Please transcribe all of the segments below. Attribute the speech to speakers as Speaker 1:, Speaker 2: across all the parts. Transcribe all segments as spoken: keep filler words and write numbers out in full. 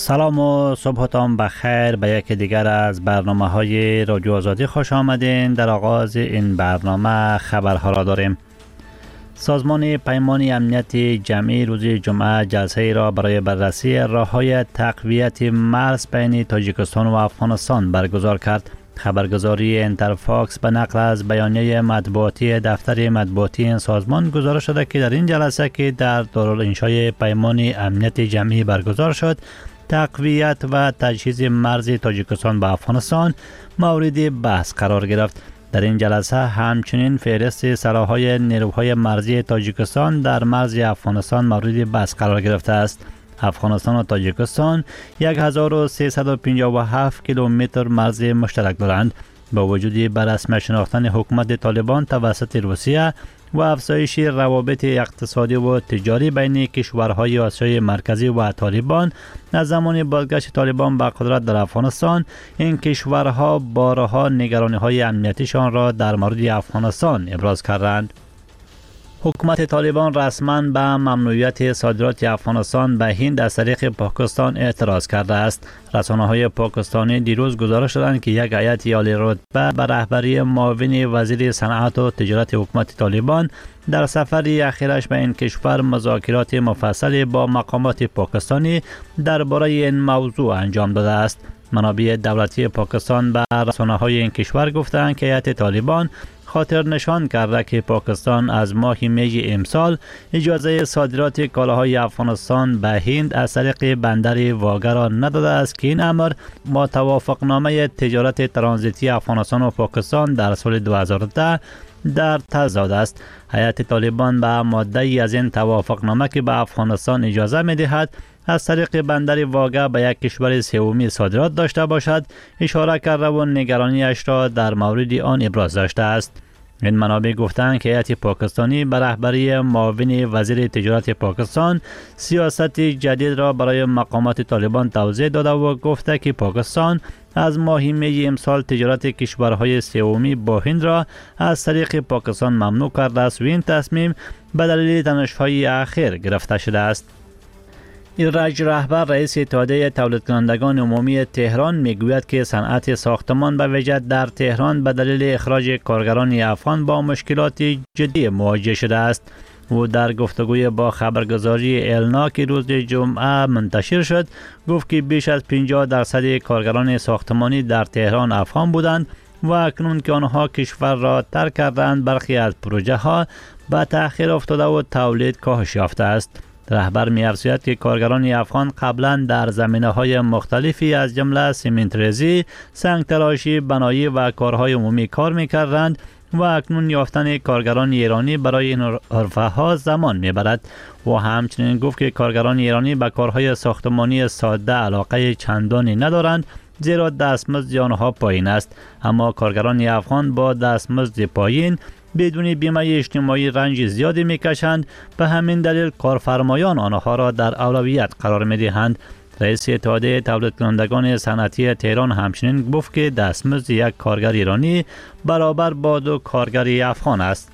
Speaker 1: سلام و صبحتان بخیر به یک دیگر از برنامه های رادیو آزادی خوش آمدین. در آغاز این برنامه خبرها را داریم. سازمان پیمان امنیت جمعی روز جمعه جلسه را برای بررسی راه‌های تقویت مرز بین تاجیکستان و افغانستان برگزار کرد. خبرگزاری انترفاکس به نقل از بیانیه مطبوعاتی دفتر مطبوعاتی این سازمان گزارش شده که در این جلسه که در دارالانشای پیمان امنیت جمعی برگزار شد، تقویت و تجهیز مرز تاجیکستان با افغانستان مورد بحث قرار گرفت. در این جلسه همچنین فهرست سلاح‌های نیروهای مرزی تاجیکستان در مرز افغانستان مورد بحث قرار گرفته است. افغانستان و تاجیکستان هزار و سیصد و پنجاه و هفت کیلومتر مرز مشترک دارند. با وجود به رسمی شناختن حکومت طالبان توسط روسیه و افزایش روابط اقتصادی و تجاری بین کشورهای آسیای مرکزی و طالبان از زمان بازگشت طالبان به قدرت در افغانستان، این کشورها بارها نگرانی‌های امنیتیشان را در مورد افغانستان ابراز کردند. حکومت طالبان رسما به ممنوعیت صادرات افغانستان به هند از طریق پاکستان اعتراض کرده است. رسانه‌های پاکستانی دیروز گزارش دادند که یک هیئت عالی رتبه به رهبری معاون وزیر صنعت و تجارت حکومت طالبان در سفری اخیرش به این کشور مذاکرات مفصلی با مقامات پاکستانی درباره این موضوع انجام داده است. منابع دولتی پاکستان به رسانه‌های این کشور گفتند که هیئت طالبان خاطر نشان کرده که پاکستان از ماه می امسال اجازه صادرات کالاهای افغانستان به هند از طریق بندر واگه را نداده است که این امر با توافقنامه تجارت ترانزیتی افغانستان و پاکستان در سال دو هزار و ده در تضاد است. هیئت طالبان به ماده ای از این توافقنامه که به افغانستان اجازه می دهد از طریق بندر واگه به یک کشور سومی صادرات داشته باشد اشاره کرده و نگرانیش را در مورد آن ابراز داشته است. این منابع گفتند که هیئت پاکستانی به رهبری معاون وزیر تجارت پاکستان سیاست جدید را برای مقامات طالبان توضیح داده و گفته که پاکستان از ماه می امسال تجارت کشورهای سومی با هند را از طریق پاکستان ممنوع کرده است و این تصمیم به دلیل تنش‌های اخیر گرفته شده است. ایرج رهبر رئیس اتحادیه تولید کنندگان عمومی تهران میگوید که صنعت ساختمان به ویژه در تهران به دلیل اخراج کارگران افغان با مشکلات جدی مواجه شده است. او در گفتگوی با خبرگزاری النا که روز جمعه منتشر شد گفت که بیش از پنجاه درصد کارگران ساختمانی در تهران افغان بودند و اکنون که آنها کشور را ترک کردند برخی از پروژه ها به تأخیر افتاده و تولید کاهش یافته است. رهبر می‌افزاید که کارگران افغان قبلا در زمینه‌های مختلفی از جمله سیمنت‌ریزی، سنگ‌تراشی، بنایی و کارهای عمومی کار می‌کردند و اکنون یافتن کارگران ایرانی برای این حرفه‌ها زمان می‌برد. و همچنین گفت که کارگران ایرانی به کارهای ساختمانی ساده علاقه چندانی ندارند زیرا دستمزد آنها پایین است، اما کارگران افغان با دستمزد پایین بدون بیمه اجتماعی رنج زیادی میکشند. به همین دلیل کارفرمایان آنها را در اولویت قرار میدهند. رئیس اتحادیه تولید کنندگان صنعتی تهران همچنین گفت که دستمزد یک کارگر ایرانی برابر با دو کارگر افغان است.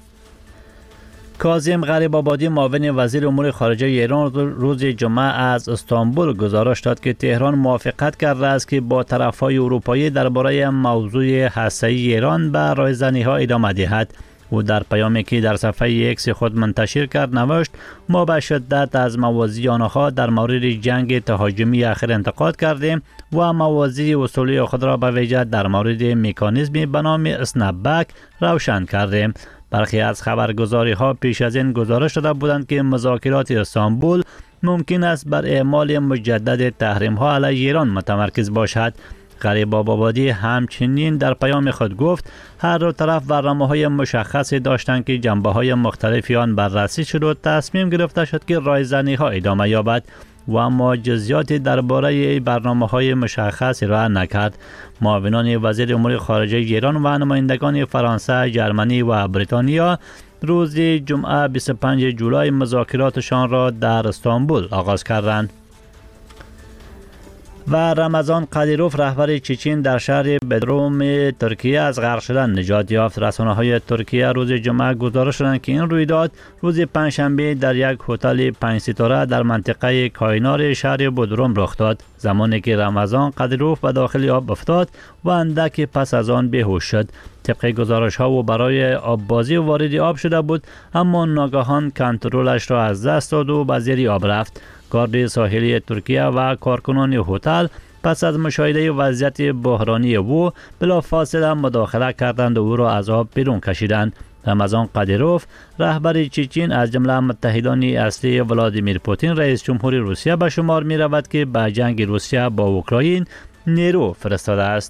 Speaker 1: کاظم غریب‌آبادی معاون وزیر امور خارجه ایران روز جمعه از استانبول گزارش داد که تهران موافقت کرده است که با طرف‌های اروپایی درباره موضوع هسته‌ای ایران به رایزنی‌ها ادامه دهد. او در پیامی که در صفحه ایکس خود منتشر کرد نوشت: ما به شدت از مواضع آنها در مورد جنگ تهاجمی اخیر انتقاد کردیم و مواضع اصولی خود را به ویژه در مورد مکانیزمی به نام اسنپ‌بک روشن کردیم. برخی از خبرگزاری ها پیش از این گزارش داده بودند که مذاکرات استانبول ممکن است بر اعمال مجدد تحریم ها علیه ایران متمرکز باشد. غریب‌آبادی همچنین در پیام خود گفت هر دو طرف برنامه‌های مشخصی داشتند که جنبه‌های مختلفی آن بررسی شد و تصمیم گرفته شد که رایزنی‌ها ادامه یابد و اما جزئیاتی درباره برنامه‌های مشخص را نکرد. معاونان وزیر امور خارجه ایران و نمایندگان فرانسه، ژرمنی و بریتانیا روز جمعه بیست و پنجم جولای مذاکراتشان را در استانبول آغاز کردند. و رمضان قادیروف رهبر چچن در شهر بدروم ترکیه از غرق شدن نجات یافت. رسانه‌های ترکیه روز جمعه گزارش دادند که این رویداد روز پنجشنبه در یک هتل پنج ستاره در منطقه کاینار شهر بدروم رخ داد، زمانی که رمضان قادیروف به داخل آب افتاد و اندک پس از آن بیهوش شد. طبق گزارش ها و برای آببازی وارد آب شده بود، اما ناگهان کنترلش را از دست داد و به زیر آب رفت. گارد ساحلی ترکیه و کارکنان هتل پس از مشاهده وضعیت بحرانی او بلافاصله مداخله کردند و او را از آب بیرون کشیدند. رمضان قادیروف رهبر چچن از جمله متحدان اصلی ولادیمیر پوتین رئیس جمهور روسیه به شمار می رود که به جنگ روسیه با اوکراین نیرو فرستاده است.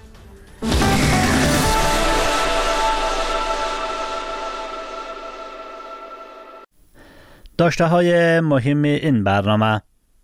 Speaker 1: داشته های مهم این برنامه: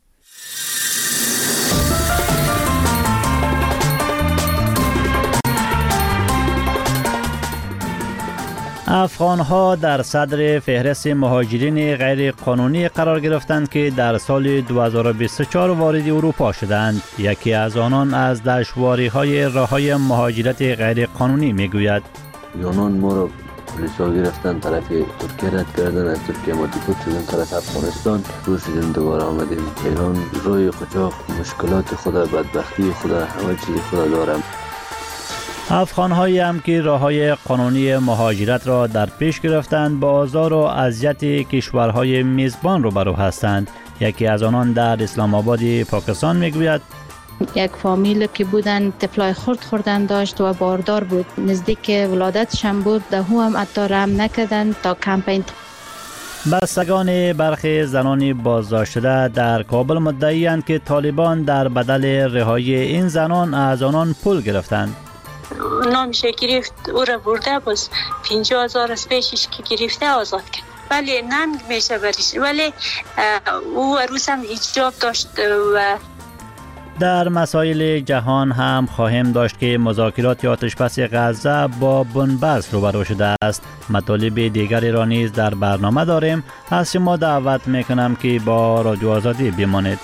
Speaker 1: افغان ها در صدر فهرست مهاجرین غیر قانونی قرار گرفتند که در سال دو هزار و بیست و چهار وارد اروپا شدند. یکی از آنان از دشواری های راه های مهاجرت غیر قانونی می گوید.
Speaker 2: یونان ما را پلیسا گرفتن، طرف ترکیه رد کردن، از ترکیه ما دیپورت شدن طرف افغانستان، روز شدیم دوباره آمدیم ایران. روی قاچاق مشکلات خود، بدبختی خود، همه چیز خود دارم.
Speaker 1: افغان هایی هم که راه های قانونی مهاجرت را در پیش گرفتند با آزار و اذیت کشورهای میزبان روبرو هستند. یکی از آنان در اسلام آباد پاکستان میگوید
Speaker 3: یک فامیل که بودن طفلای خرد خوردن داشت و باردار بود، نزدیک ولادتشان بود، دهو هم حتی رحم نکردن تا کمپین.
Speaker 1: بستگان برخی زنان بازداشت شده در کابل مدعی‌اند که طالبان در بدل رهایی این زنان از آنان پول گرفتند.
Speaker 4: نامش گرفت، او را برده باز پنجاه هزار از پیشش که گرفته آزاد کرد. ولی ننگ میشه برش، ولی او عروس هم حجاب داشت. و
Speaker 1: در مسائل جهان هم خواهیم داشت که مذاکرات آتشبس غزه با بنبست روبرو شده است. مطالب دیگری را نیز در برنامه داریم. از شما دعوت میکنم که با رادیو آزادی بمانید.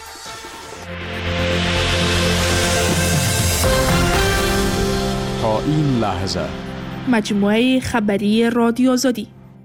Speaker 5: تا این لحظه
Speaker 6: مجموعه خبری رادیو آزادی.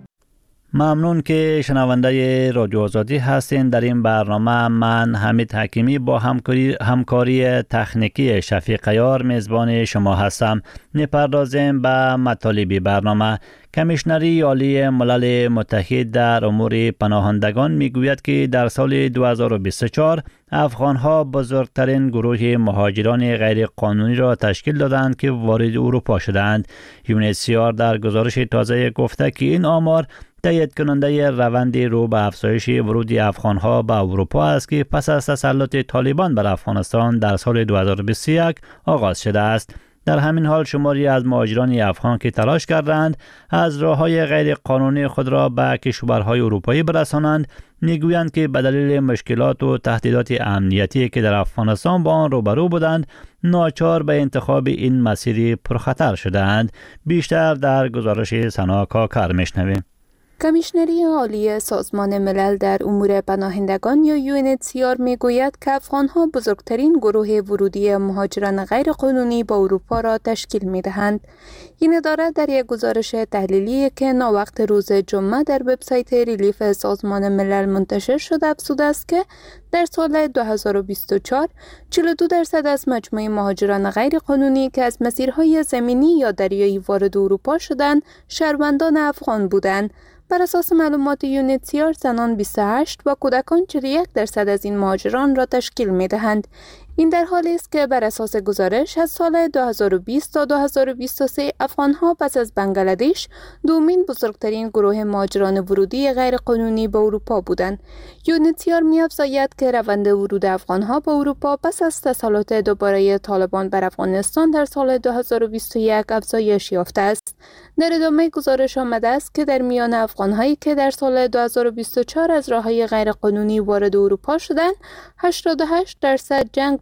Speaker 1: ممنون که شنونده رادیو آزادی هستین. در این برنامه من حمید حکیمی با همکاری همکاری تکنیکی شفیق یار میزبان شما هستم. میپردازیم به مطالب برنامه. کمیشنری عالی ملل متحد در امور پناهندگان میگوید که در سال دو هزار و بیست و چهار افغان‌ها بزرگترین گروه مهاجران غیر قانونی را تشکیل دادند که وارد اروپا شدند. یو ان اچ سی آر در گزارش تازه گفته که این آمار تایید کننده روند رو به افزایش ورود افغان‌ها به اروپا است که پس از تسلط طالبان بر افغانستان در سال دو هزار و بیست و یک آغاز شده است. در همین حال شماری از مهاجران افغان که تلاش کردند از راه‌های غیر قانونی خود را به کشورهای اروپایی برسانند، میگویند که به دلیل مشکلات و تهدیدات امنیتی که در افغانستان با آن روبرو بودند، ناچار به انتخاب این مسیر پرخطر شدند. بیشتر در گزارش سنا کاکر میشنویم.
Speaker 7: کمیشنری عالی سازمان ملل در امور پناهندگان یا یو ان اچ سی آر می گوید که افغان‌ها بزرگترین گروه ورودی مهاجران غیرقانونی با اروپا را تشکیل می دهند. این اداره در یک گزارش تحلیلی که ناوقت روز جمعه در وبسایت ریلیف سازمان ملل منتشر شده افزوده است که در سال دو هزار و بیست و چهار چهل و دو درصد از مجموع مهاجران غیرقانونی که از مسیرهای زمینی یا دریایی وارد اروپا شدند، شهروندان افغان بودند. بر اساس معلومات یو ان اچ سی آر، زنان بیست و هشت و کودکان چهل و یک درصد از این مهاجران را تشکیل می دهند. این در حالی است که بر اساس گزارش از سال دو هزار و بیست تا دو هزار و بیست و سه افغان‌ها پس از بنگلادش دومین بزرگترین گروه مهاجران ورودی غیرقانونی به اروپا بودند. یو ان اچ سی آر می‌افزاید که روند ورود افغان‌ها به اروپا پس از تسلط دوباره طالبان بر افغانستان در سال دو هزار و بیست و یک افزایش یافته است. در ادامه گزارش آمده است که در میان افغان‌هایی که در سال دو هزار و بیست و چهار از راه‌های غیرقانونی وارد اروپا شدند، هشتاد و هشت درصد جنگ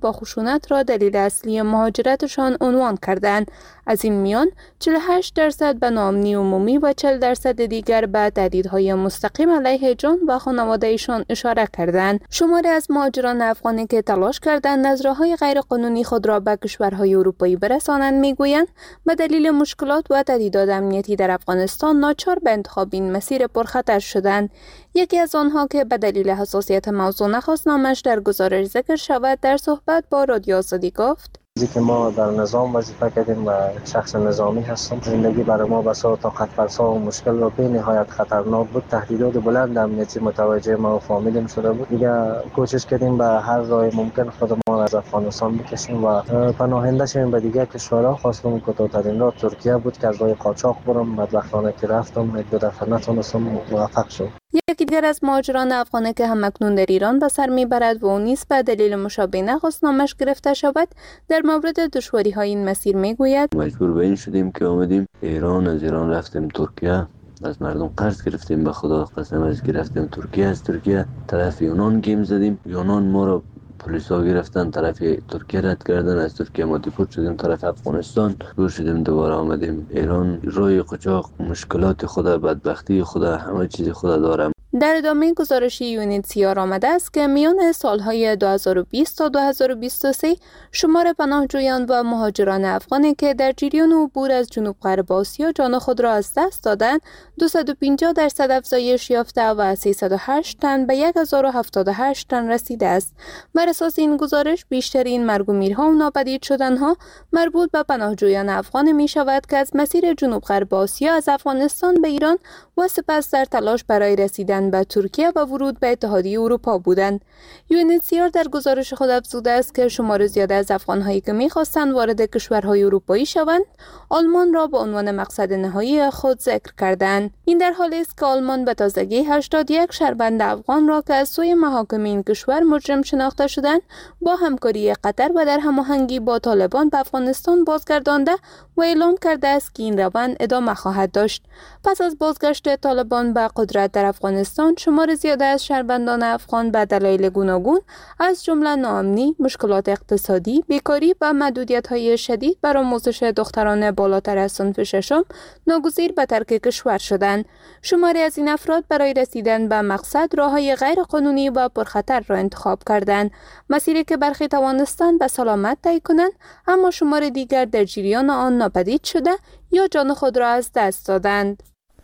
Speaker 7: با خشونت را دلیل اصلی مهاجرتشان عنوان کردند. از این میان چهل و هشت درصد به ناامنی عمومی و چهل درصد دیگر به تهدیدهای مستقیم علیه جان و خانواده‌شان اشاره کردند. شماری از مهاجران افغانی که تلاش کردند از راه‌های غیرقانونی خود را به کشورهای اروپایی برسانند میگویند به دلیل مشکلات و تهدیدات امنیتی در افغانستان ناچار به انتخاب این مسیر پرخطر شدند. یکی از آنها که به دلیل حساسیت موضوع نخواست نامش در گزارش ذکر شود در صحبت با رادیو آزادی گفت:
Speaker 8: که ما در نظام وظیفه کردیم و شخص نظامی هستم. زندگی برای ما بسیار طاقت فرسا و مشکل و به نهایت خطرناک بود. تهدیدات بلند امنیتی متوجه ما و فامیلم شده بود. دیگه کوشش کردیم به هر راه ممکن خودمان از افغانستان بکشیم و پناهنده شویم به دیگه کشورها. خواستم کوتاه‌ترین راه ترکیه بود که از راه قاچاق برم. بدبختانه که رفتم یک دو دفعه نتونستم موفق شدم.
Speaker 7: یکی دیگر از مهاجران افغانی که همکنون در ایران به سر میبرد و او نیز به دلیل مشابه نخواست نامش گرفته شود در مورد دشواری های این مسیر میگوید:
Speaker 2: مجبور به این شدیم که آمدیم ایران، از ایران رفتیم ترکیه، از مردم قرض گرفتیم، به خدا قسم از گرفتیم ترکیه، از ترکیه طرف یونان گیم زدیم، یونان ما رو پلیسا گرفتن، طرف ترکیه رد کردن، از ترکیه ما دیپورت شدیم طرف افغانستان، دور شدیم دوباره آمدیم ایران. روی قاچاق مشکلات خدا، بدبختی خدا، همه چیز خدا دارم.
Speaker 7: در ادامه گزارشی یونیتسیار آمده است که میان سالهای دو هزار و بیست تا دو هزار و بیست و سه شمار پناهجویان و مهاجران افغانی که در جریان عبور از جنوب غرب آسیا جان خود را از دست دادند دویست و پنجاه درصد افزایش یافته و سیصد و هشت تن به هزار و هفتاد و هشت تن رسیده است. بر اساس این گزارش بیشترین مرگ و میرها و ناپدید شدنها مربوط به پناهجویان افغان می شود که از مسیر جنوب غرب آسیا از افغانستان به ایران و سپس در تلاش برای رسیدن به ترکیه و ورود به اتحادیه اروپا بودند. یونیتسیار در گزارش خود افزوده است که شمار زیاده از افغان‌هایی که می‌خواستند وارد کشورهای اروپایی شوند، آلمان را به عنوان مقصد نهایی خود ذکر کردند. این در حالی است که آلمان به تازگی هشتاد و یک شهروند افغان را که از سوی محاکم این کشور مجرم شناخته شدند، با همکاری قطر و در هماهنگی با طالبان به افغانستان بازگردانده و اعلام کرده است که این روند ادامه خواهد داشت. پس از بازگشت طالبان به قدرت در افغانستان، شمار زیاده از شهروندان افغان به دلایل گوناگون از جمله ناامنی، مشکلات اقتصادی، بیکاری و محدودیت‌های شدید بر آموزش دختران بالاتر از صنف ششم ناگزیر به ترک کشور شدند. شماری از این افراد برای رسیدن به مقصد راه‌های غیرقانونی و پرخطر را انتخاب کردند، مسیری که برخی توانستند به سلامت طی کنند، اما شمار دیگر در جریان آن ناپدید شده یا جان خود را از دست دادند.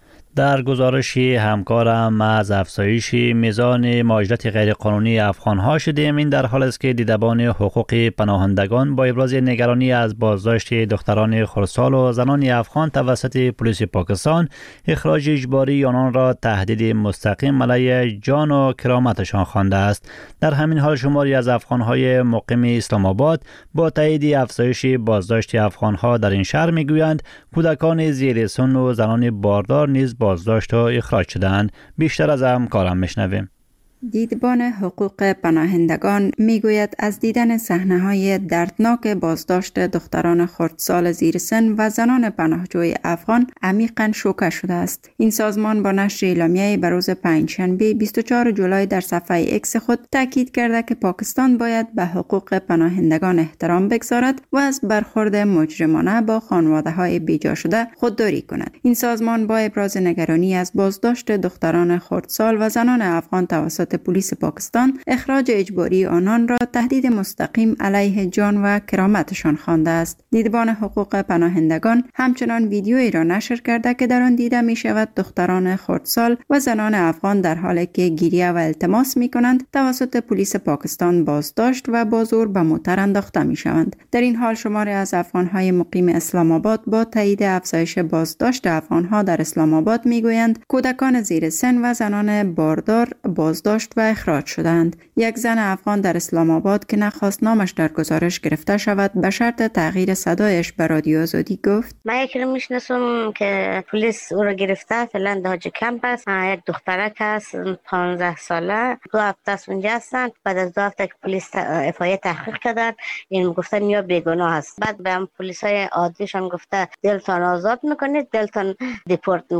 Speaker 1: در گزارشی همکارم از افزایش میزان مهاجرت غیرقانونی افغان‌ها شدیم. این در حال است که دیدبان حقوق پناهندگان با ابراز نگرانی از بازداشت دختران خردسال و زنان افغان توسط پلیس پاکستان، اخراج اجباری آنان را تهدید مستقیم علیه جان و کرامتشان خوانده است. در همین حال شماری از افغان‌های مقیم اسلام آباد با تایید افزایش بازداشت افغان‌ها در این شهر میگویند کودکان زیر سن و زنان باردار نیز بازداشت و اخراج شدند. بیشتر از همکارم میشنویم.
Speaker 9: دیدبان حقوق پناهندگان میگوید از دیدن صحنه‌های دردناک بازداشت دختران خردسال زیر سن و زنان پناهجوی افغان عمیقاً شوکه شده است. این سازمان با نشر اعلامیه‌ای به روز پنجشنبه بیست و چهارم جولای در صفحه ایکس خود تاکید کرده که پاکستان باید به حقوق پناهندگان احترام بگذارد و از برخورد مجرمانه با خانواده‌های بیجا شده خودداری کند. این سازمان با ابراز نگرانی از بازداشت دختران خردسال و زنان افغان توسط پلیس پاکستان، اخراج اجباری آنان را تهدید مستقیم علیه جان و کرامتشان خوانده است. دیدبان حقوق پناهندگان همچنان ویدیویی را نشر کرده که در آن دیده می شود دختران خردسال و زنان افغان در حالی که گریه و التماس می کنند توسط پلیس پاکستان بازداشت و با زور به موتر انداخته می شوند. در این حال شماری از افغان‌های مقیم اسلام آباد با تایید افزایش بازداشت افغان‌ها در اسلام آباد می گویند کودکان زیر سن و زنان باردار بازداشت و اخراج شدند. یک زن افغان در اسلام آباد که نخواست نامش در گزارش گرفته شود به شرط تغییر صدایش به رادیو آزادی گفت:
Speaker 10: من یکی رو میشناسم که پلیس او رو گرفته، فعلا داج کمپ است. یک دخترک است پانزده ساله، دو هفته است اونجا هستند. بعد از دو هفته که پلیس اف آی تحقیق کردن، این گفتن یا بیگناه است. بعد به هم پلیسای عادیشان گفته دلتان آزاد میکنید، دلتان دیپورت میکنید.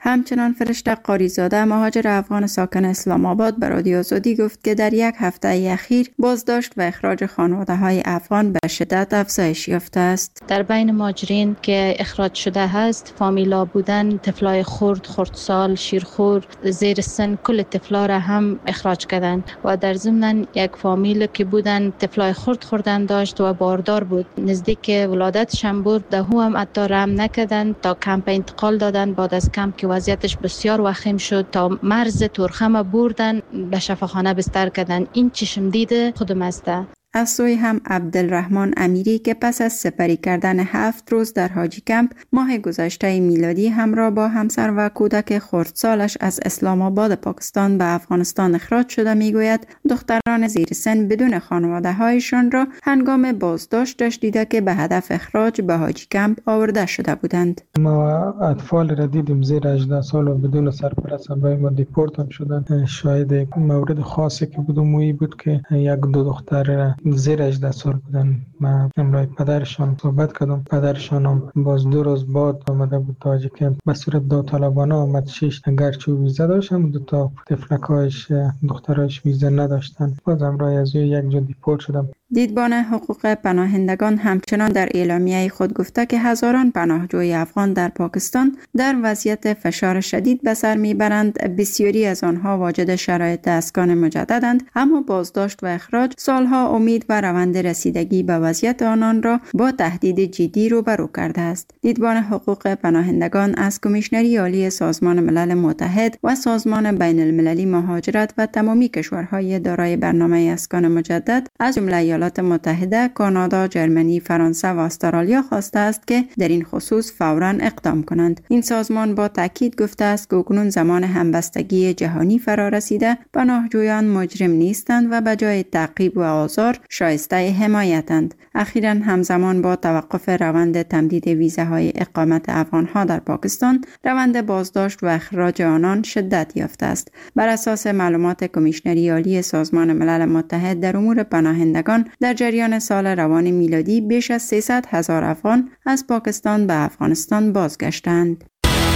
Speaker 9: همچنان فرشته قاریزاده مهاجر افغان ساکن اسلام آباد به رادیو آزادی گفت که در یک هفته اخیر بازداشت و اخراج خانواده های افغان به شدت افزایش یافته است.
Speaker 3: در بین مهاجرین که اخراج شده هست فامیلا بودن، طفلای خرد، خردسال، شیرخور، زیر سن، کل طفلا را هم اخراج کردند و در ضمن یک فامیل که بودن طفلای خرد خوردن داشت و باردار بود، نزدیک ولادتشان بود، ده هم حتی رحم نکردند تا کمپ انتقال دادن. بعد از کمپ که وضعیتش بسیار وخیم شد تا مرز تورخم بردن به شفاخانه بستر کردن. این چشم دیده خودم است.
Speaker 9: از سوی هم عبدالرحمن امیری که پس از سپری کردن هفت روز در حاجی کمپ ماه گذشته میلادی همراه با همسر و کودک خردسالش از اسلام آباد پاکستان به افغانستان اخراج شده میگوید دختران زیر سن بدون خانواده هایشان را هنگام بازداشتش دیده که به هدف اخراج به حاجی کمپ آورده شده بودند.
Speaker 11: ما اطفال را دیدیم زیر هجده سال و بدون سرپرست برای ما دیپورت هم شدن. شاید مورد خاصی که بود مویی بود که یک دو دختر زیر هجده سال بودن. من امروز پدرشان صحبت کردم. پدرشان هم باز دو روز بعد آمده بود تا حاجی کمپ به صورت داوطلبانه آمد. شش گرچه ویزا داشت هم دو تا تفلکایش دخترایش ویزا نداشتن. باز امروز از یک جا دیپورت شدم.
Speaker 9: دیدبان حقوق پناهندگان همچنان در اعلامیه خود گفته که هزاران پناهجوی افغان در پاکستان در وضعیت فشار شدید به سر میبرند. بسیاری از آنها واجد شرایط اسکان مجددند، اما بازداشت و اخراج سالها امید و روند رسیدگی به وضعیت آنان را با تهدید جدی روبرو کرده است. دیدبان حقوق پناهندگان از کمیشنری عالی سازمان ملل متحد و سازمان بین المللی مهاجرت و تمامی کشورهای دارای برنامه اسکان مجدد از جمله ایالات متحده، کانادا، جرمنی، فرانسه و استرالیا خواسته است که در این خصوص فوراً اقدام کنند. این سازمان با تاکید گفته است که اکنون زمان همبستگی جهانی فرا رسیده، پناهجویان مجرم نیستند و به جای تعقیب و آزار شایسته حمایتند. اخیراً همزمان با توقف روند تمدید ویزاهای اقامت افغانها در پاکستان، روند بازداشت و اخراج آنان شدت یافته است. بر اساس معلومات کمیشنری عالی سازمان ملل متحد در امور پناهندگان، در جریان سال روان میلادی بیش از سیصد هزار افغان از پاکستان به افغانستان بازگشتند.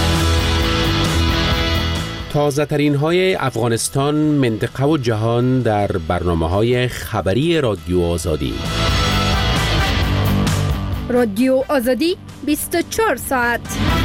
Speaker 12: تازه ترین های افغانستان، منطقه و جهان در برنامه های خبری رادیو آزادی.
Speaker 13: رادیو آزادی بیست و چهار ساعت.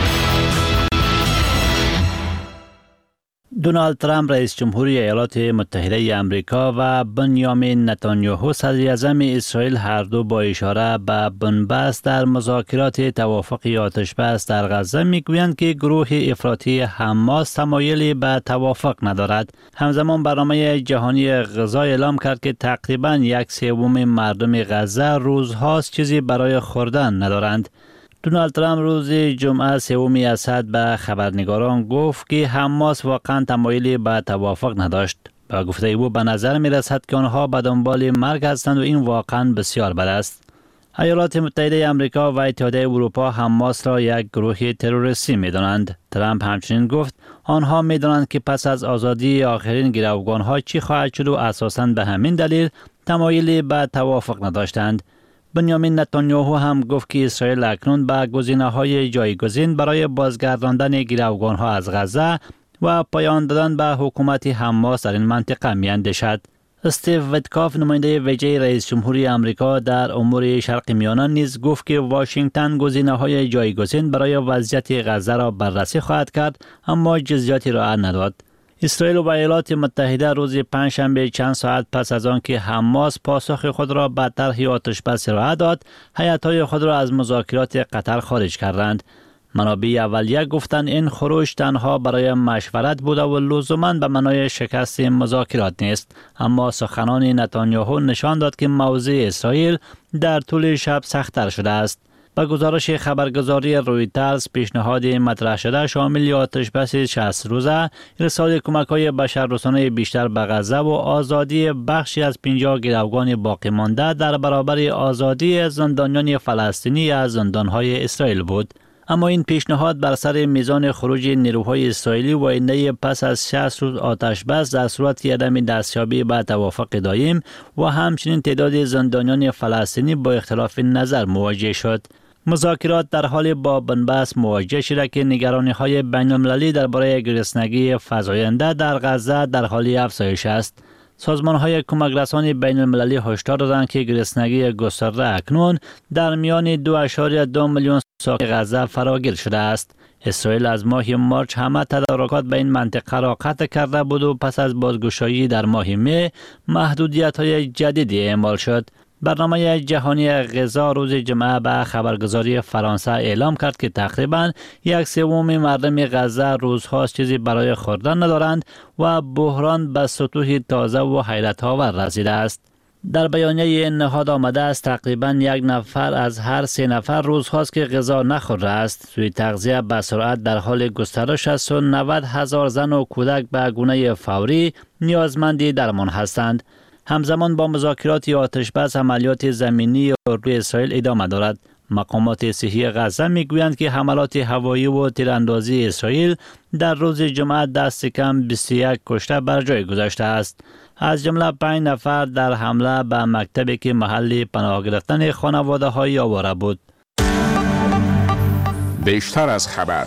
Speaker 1: دونالد ترامپ رئیس جمهوری ایالات متحده آمریکا و بنیامین نتانیاهو صدر اعظم اسرائیل هر دو با اشاره به بنبست در مذاکرات توافق آتش بس در غزه میگویند که گروه افراطی حماس تمایلی به توافق ندارد. همزمان برنامه جهانی غذا اعلام کرد که تقریباً یک سوم مردم غزه روزهاست چیزی برای خوردن ندارند. دونالد ترامپ روز جمعه سوم اسد به خبرنگاران گفت که حماس واقعا تمایلی به توافق نداشت. با گفته او به نظر می رسد که آنها به دنبال مرگ هستند و این واقعا بسیار بد است. ایالات متحده آمریکا و اتحادیه اروپا حماس را یک گروه تروریستی می دانند. ترامپ همچنین گفت آنها می دانند که پس از آزادی آخرین گروگانها چی خواهد شد و اساساً به همین دلیل تمایلی به توافق نداشتند. بنیامین نتانیاهو هم گفت که اسرائیل اکنون به گزینه‌های جایگزین برای بازگرداندن گروگان‌ها از غزه و پایان دادن به حکومت حماس در این منطقه می‌اندیشد. استیو ویتکاف نماینده ویژه رئیس جمهوری آمریکا در امور شرق میانه نیز گفت که واشنگتن گزینه‌های جایگزین برای وضعیت غزه را بررسی خواهد کرد، اما جزئیاتی را نداد. اسرائیل و ایالات متحده روز پنجشنبه چند ساعت پس از آن که حماس پاسخ خود را به طرح آتش بس ارائه داد، هیئت‌های خود را از مذاکرات قطر خارج کردند. منابع اولیه گفتند این خروج تنها برای مشورت بوده و لزوماً به معنای شکست مذاکرات نیست، اما سخنان نتانیاهو نشان داد که موضع اسرائیل در طول شب سخت‌تر شده است. با گزارش خبرگزاری رویترز، پیشنهاد مطرح شده شامل آتش بس شصت روزه، ارسال کمک‌های بشردوستانه بیشتر به غزه و آزادی بخشی از پنجاه گروگان باقی مانده در برابر آزادی زندانیان فلسطینی از زندان‌های اسرائیل بود. اما این پیشنهاد بر سر میزان خروج نیروهای اسرائیلی و اینه پس از شصت روز آتش بس در صورت عدم دستیابی به توافق دایم و همچنین تعداد زندانیان فلسطینی با اختلاف نظر مواجه شد. مذاکرات در حال با بنبست مواجه شده که نگرانی‌های بین‌المللی درباره گرسنگی فزاینده در غزه در حال افزایش است. سازمان‌های کمک رسانی بین‌المللی هشدار دادند که گرسنگی گسترده اکنون در میان دو اشاریه دو میلیون ساکن غزه فراگیر شده است. اسرائیل از ماه مارچ همه تدارکات به این منطقه را قطع کرده بود و پس از بازگشایی در ماه می محدودیت‌های جدیدی اعمال شد. برنامه جهانی غذا روز جمعه به خبرگزاری فرانسه اعلام کرد که تقریباً یک سوم مردم غزه روزهاست چیزی برای خوردن ندارند و بحران به سطوح تازه و حیرت آور رسیده است. در بیانیه این نهاد آمده است تقریباً یک نفر از هر سه نفر روزهاست که غذا نخورده است. سوی تغذیه به سرعت در حال گسترش است و نود هزار زن و کودک به گونه فوری نیازمندی درمان هستند. همزمان با مذاکرات آتش بس عملیات زمینی روی اسرائیل ادامه دارد. مقامات صحی غزه میگویند که حملات هوایی و تیراندازی اسرائیل در روز جمعه دست کم بیست و یک کشته بر جای گذاشته است. از جمله پنج نفر در حمله به مکتبی که محل پناه گرفتن خانواده های آواره بود.
Speaker 5: بیشتر از خبر.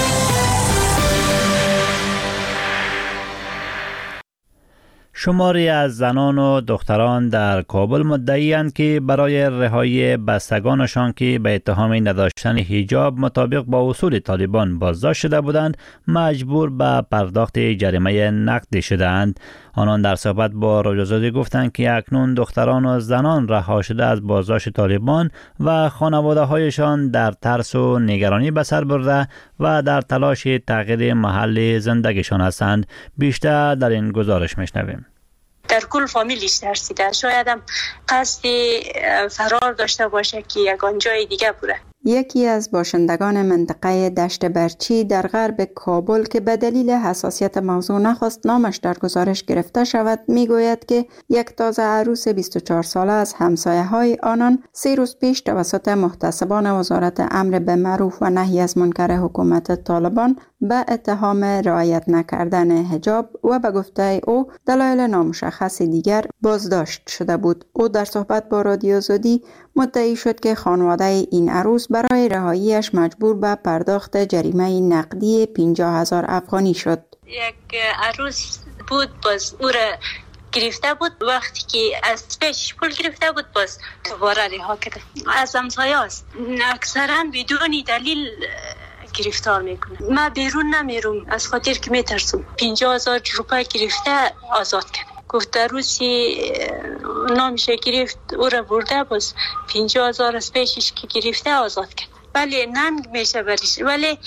Speaker 1: شماری از زنان و دختران در کابل مدعی‌اند که برای رهایی بستگانشان که به اتهام نداشتن حجاب مطابق با اصول طالبان بازداشت شده بودند مجبور به پرداخت جریمه نقدی شدند. آنان در صحبت با رادیو آزادی گفتند که اکنون دختران و زنان رها شده از بازداشت طالبان و خانواده‌هایشان در ترس و نگرانی به سر برده و در تلاش تغییر محل زندگیشان هستند. بیشتر در این گزارش میشنویم.
Speaker 4: در کل فامیلیش ترسیده، شاید هم قصد فرار داشته باشه که یگان جای دیگه بره.
Speaker 9: یکی از باشندگان منطقه دشت برچی در غرب کابل که به دلیل حساسیت موضوع نخواست نامش در گزارش گرفته شود میگوید که یک تازه عروس بیست و چهار ساله از همسایه های آنان سه روز پیش توسط محتسبان وزارت امر به معروف و نهی از منکر حکومت طالبان به اتهام رعایت نکردن حجاب و به گفته او دلایل نامشخص دیگر بازداشت شده بود. او در صحبت با رادیو آزادی مدعی شد که خانواده این عروس برای رهاییش مجبور به پرداخت جریمه نقدی پنجاه هزار افغانی شد.
Speaker 4: یک عروس بود، باز او را گرفته بود، وقتی که از پیش پول گرفته بود باز دوباره رها کرده. از همسایه است، اکثرا بدون دلیل گرفتار میکنه. من بیرون نمیرم از خاطر که میترسم. پنجاه هزار روپای گرفته آزاد کرد. گفت روسی نامشه گرفت او را برده باز پنجاه هزار از پیشش که گرفته آزاد کرد. ولی ننگ میشه برش، ولی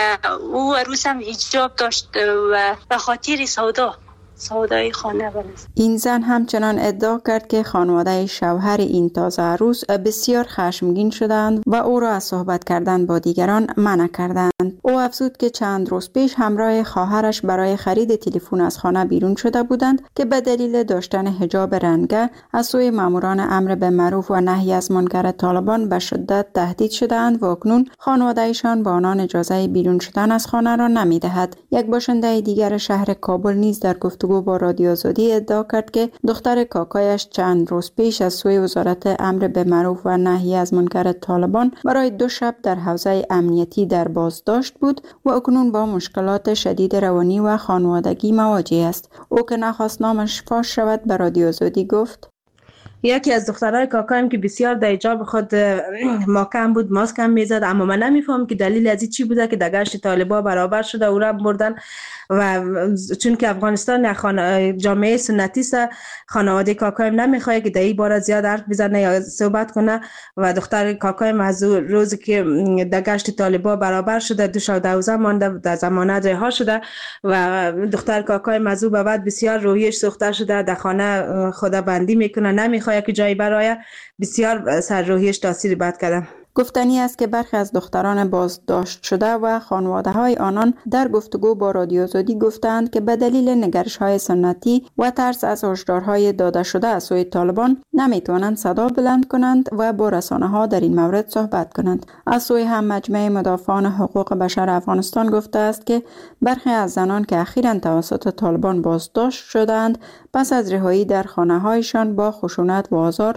Speaker 4: او عروس هم حجاب داشت و به خاطر سودا سودای خانه بنست.
Speaker 9: این زن همچنان ادعا کرد که خانواده شوهر این تازه عروس بسیار خشمگین شدند و او را از صحبت کردن با دیگران منع کردند. او افزود که چند روز پیش همراه خواهرش برای خرید تلفن از خانه بیرون شده بودند که به دلیل داشتن حجاب رنگه از سوی ماموران امر به معروف و نهی از منکر طالبان به شدت تهدید شدند و اکنون خانواده‌شان با آنان اجازه بیرون شدن از خانه را نمی‌دهد. یک باشنده دیگر شهر کابل نیز در گفتگو با رادیو آزادی ادعا کرد که دختر کاکایش چند روز پیش از سوی وزارت امر به معروف و نهی از منکر طالبان برای دو شب در حوزه امنیتی در بازداشت بود و اکنون با مشکلات شدید روانی و خانوادگی مواجه است. او که نخواست نامش فاش شود به رادیو آزادی گفت:
Speaker 14: یکی از دخترای کاکایم که بسیار در حجاب خود محکم بود، ماسک هم میزد، اما من نمیفهم که دلیل از این چی بوده که در گشت طالبا برابر شده او را بردن و چون که افغانستان خان... جامعه سنتی است، خانواده کاکایم نمیخواد که در این باره زیاد حرف بزنه یا صحبت کنه و دختر کاکایم از روزی که در گشت طالبا برابر شده دو سال دوازده مانده در ضمانت رها شده و دختر کاکایم از او به بعد بسیار روحیش سوخته شده، در خانه خدا بندی میکنه، نمیخواد که جایی برای بسیار سر روحیش تاثیر بد کرده.
Speaker 9: گفتنی است که برخی از دختران بازداشت شده و خانواده های آنان در گفتگو با رادیو آزادی گفتند که به دلیل نگرش های سنتی و ترس از هشدارهای داده شده از سوی طالبان نمیتوانند صدا بلند کنند و با رسانه ها در این مورد صحبت کنند. از سوی هم مجمع مدافعان حقوق بشر افغانستان گفته است که برخی از زنان که اخیراً توسط طالبان بازداشت شدند پس از رهایی در خانه هایشان با خشونت و آزار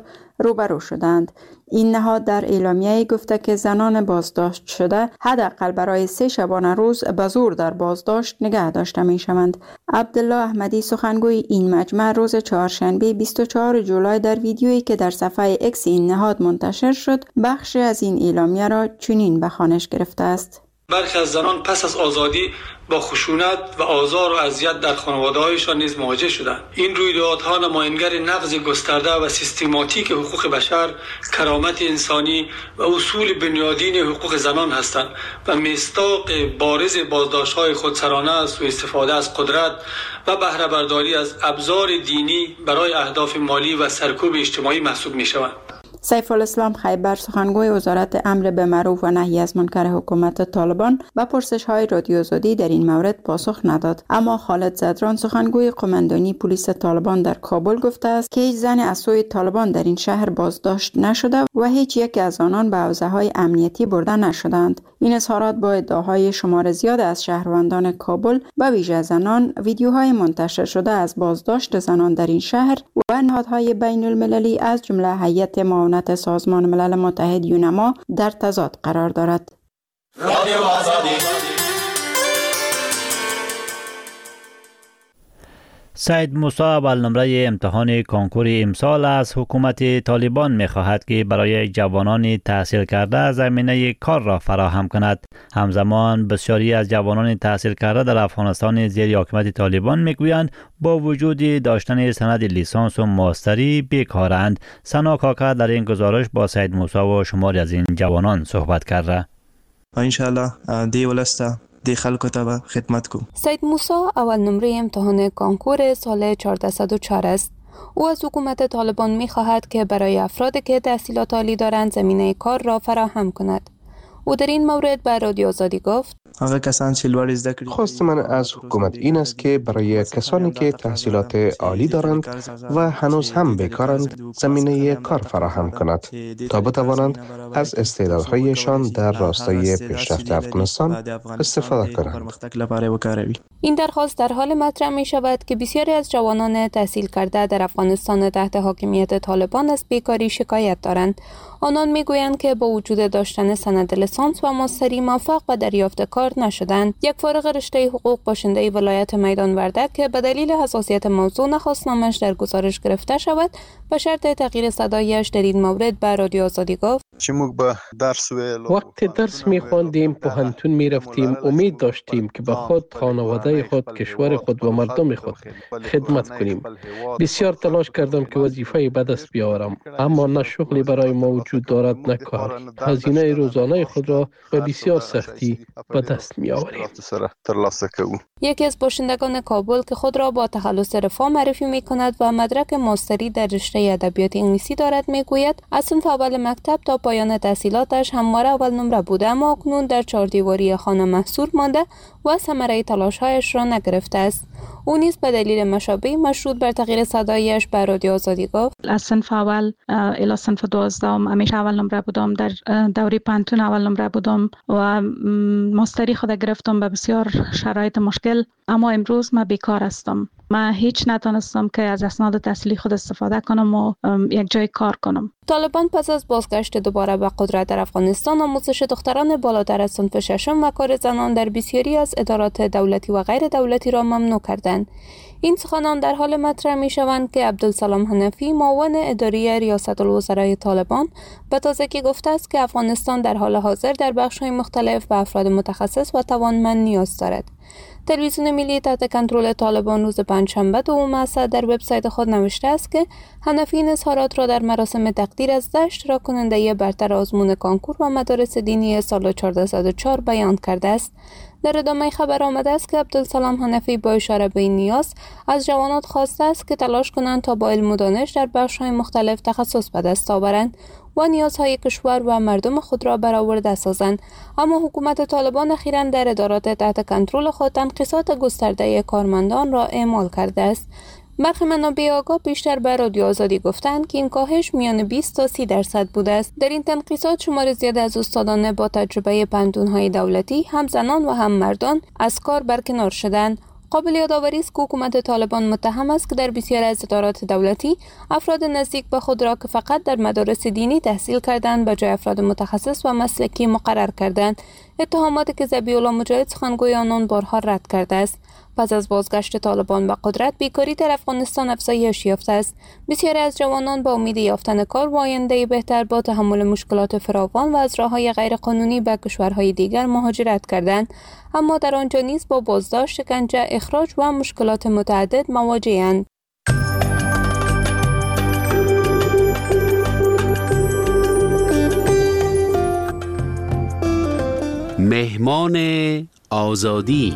Speaker 9: روبرو شدند. این نهاد در اعلامیه گفته که زنان بازداشت شده حداقل برای سه شبانه روز به زور در بازداشت نگه داشته می شوند. عبدالله احمدی سخنگوی این مجمع روز چهارشنبه بیست و چهارم جولای در ویدیویی که در صفحه اکس این نهاد منتشر شد بخشی از این اعلامیه را چنین به خوانش گرفته است:
Speaker 15: برخی از زنان پس از آزادی با خشونت و آزار و اذیت در خانواده‌هایشان نیز مواجه شدند. این رویدادها نمایانگر نقض گسترده و سیستماتیک حقوق بشر، کرامت انسانی و اصول بنیادین حقوق زنان هستند و مصداق بارز بازداشت‌های خودسرانه، سوء استفاده از قدرت و بهره برداری از ابزار دینی برای اهداف مالی و سرکوب اجتماعی محسوب می‌شوند.
Speaker 9: سیف الاسلام خیبر سخنگوی وزارت امر به معروف و نهی از منکر حکومت طالبان و پرسش های رادیو آزادی در این مورد پاسخ نداد، اما خالد زدران سخنگوی قماندانی پلیس طالبان در کابل گفته است که هیچ زن از سوی طالبان در این شهر بازداشت نشده و هیچ یک از آنان به حوزه های امنیتی برده نشدند. این اظهارات با ادعاهای شمار زیاد از شهروندان کابل به ویژه زنان، ویدیوهای منتشر شده از بازداشت زنان در این شهر و نهادهای بین المللی از جمله هیئت معاونت سازمان ملل متحد یونما در تضاد قرار دارد. رادیو آزادی.
Speaker 1: سید موسی اول نمره امتحان کنکور امسال از حکومت طالبان می خواهد که برای جوانان تحصیل کرده زمینه کار را فراهم کند. همزمان بسیاری از جوانان تحصیل کرده در افغانستان زیر حکومت طالبان می گویند با وجود داشتن سند لیسانس و ماستری بیکارند. سنا کاکا در این گزارش با سید موسی و شماری از این جوانان صحبت کرده.
Speaker 16: ان شاء الله دی ولسته دی خلکو ته خدمت کوم.
Speaker 17: سید موسی اول نمره امتحان کنکور سال چهارصد و چهار است. او از حکومت طالبان می خواهد که برای افرادی که تحصیلات عالی دارند زمینه کار را فراهم کند. او در این مورد به رادیو آزادی گفت:
Speaker 18: خواست من از حکومت این است که برای کسانی که تحصیلات عالی دارند و هنوز هم بیکارند زمینه کار فراهم کند تا بتوانند از استعدادهایشان در راستای پیشرفت افغانستان استفاده کنند.
Speaker 17: این درخواست در حال مطرح می شود که بسیاری از جوانان تحصیل کرده در افغانستان تحت حاکمیت طالبان از بیکاری شکایت دارند. آنان می گویند که با وجود داشتن سند لیسانس و ماستری موفق به دریافت کار نشدند. یک فارغ رشته حقوق باشنده ولایت میدان وردک که به دلیل حساسیت موضوع نخواست نامش در گزارش گرفته شود به شرط تغییر صدایش در این مورد به رادیو آزادی گفت:
Speaker 19: وقتی درس می خواندیم پوهنتون می رفتیم امید داشتیم که به خود، خانواده خود، کشور خود و مردم خود خدمت کنیم. بسیار تلاش کردم که وظیفه به دست بیاورم، اما نه شغلی برای ما وجود دارد نه کار. هزینه روزانه خود را به بسیار سختی به دست می آوریم.
Speaker 17: یکی از باشندگان کابل که خود را با تخلص رفاه معرفی می کند و مدرک ماستری در رشته ادبیات انگلیسی دارد می گوید از صنف اول مکتب تا پایان تحصیلاتش همواره اول نمره بوده، اما اکنون در چهار دیواری خانه محصور مانده و ثمره تلاش‌هایش را نگرفته است. او نیز به دلیل مشابه مشروط بر تغییر صدایش بر رادیو آزادی گفت:
Speaker 20: از صنف اول الی صنف دوازدهم همیشه اول نمره بودم، در دوره پانتون اول نمره بودم و ماستری خود گرفتم به بسیار شرایط مشکل، اما امروز من بیکار هستم. من هیچ نتونستم که از اسناد تحصیلی خود استفاده کنم و یک جای کار کنم.
Speaker 17: طالبان پس از بازگشت دوباره به قدرت در افغانستان آموزش دختران بالاتر از صنف ششم و کار زنان در بسیاری از ادارات دولتی و غیر دولتی را ممنوع کردند. این سخنان در حال مطرح می شوند که عبدالسلام حنفی معاون اداری ریاست الوزرای طالبان به تازگی گفته است که افغانستان در حال حاضر در بخش‌های مختلف به افراد متخصص و توانمند نیاز دارد. تلویزیون ملی تحت کنترل طالبان روز پنجشنبه دوم اسد در وبسایت خود نوشته است که حنفی این اظهارات را در مراسم تقدیر از ده اشتراک کننده برتر آزمون کنکور و مدارس دینی سال چهارصد و چهار بیان کرده است. در ادامه خبر آمده است که عبدالسلام حنفی با اشاره به این نیاز از جوانات خواسته است که تلاش کنند تا با علم و دانش در بخش‌های مختلف تخصص به دست آورند و نیازهای کشور و مردم خود را برآورده سازند. اما حکومت طالبان اخیراً در ادارات تحت کنترل خود تنقیصات گسترده کارمندان را اعمال کرده است. برخی منابع آگاه بیشتر به رادیو آزادی گفتند که این کاهش میان بیست تا سی درصد بوده است. در این تنقیصات شمار زیاد از استادان با تجربه پنتون‌های دولتی، هم زنان و هم مردان از کار برکنار شدند. قابل یادآوری است که حکومت طالبان متهم است که در بسیاری از ادارات دولتی افراد نزدیک به خود را که فقط در مدارس دینی تحصیل کردند به جای افراد متخصص و مسلکی مقرر کردند، اتهاماتی که ذبیح الله مجاهد سخنگوی آنان بارها رد کرده است. پس از بازگشت طالبان به قدرت، بیکاری در افغانستان افزایش یافته است. بسیاری از جوانان با امید یافتن کار و آینده‌ای بهتر با تحمل مشکلات فراوان و از راه‌های غیرقانونی به کشورهای دیگر مهاجرت کردند، اما در آنجا نیز با بازداشت، شکنجه، اخراج و مشکلات متعدد مواجه‌اند.
Speaker 12: مهمان آزادی.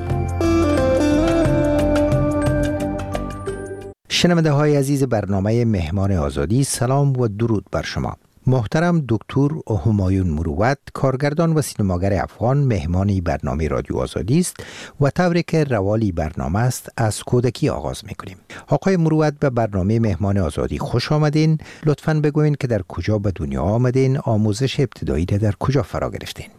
Speaker 21: شنونده های عزیز برنامه مهمان آزادی، سلام و درود بر شما. محترم دکتر همایون مروت، کارگردان و سینماگر افغان، مهمانی برنامه رادیو آزادی است و طوری که روالی برنامه است از کودکی آغاز میکنیم. آقای مروت، به برنامه مهمان آزادی خوش آمدین. لطفاً بگوین که در کجا به دنیا آمدین، آموزش ابتدایی در کجا فرا گرفتین؟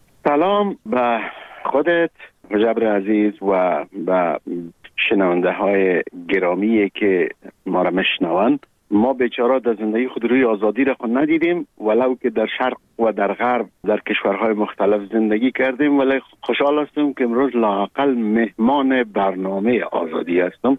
Speaker 22: سلام به خودت مجبر عزیز و به شنونده های گرامی که ما را میشنوند. ما بیچاره در زندگی خود روی آزادی را خود ندیدیم، ولو که در شرق و در غرب در کشورهای مختلف زندگی کردیم، ولی خوشحال هستم که امروز لااقل مهمان برنامه آزادی هستم.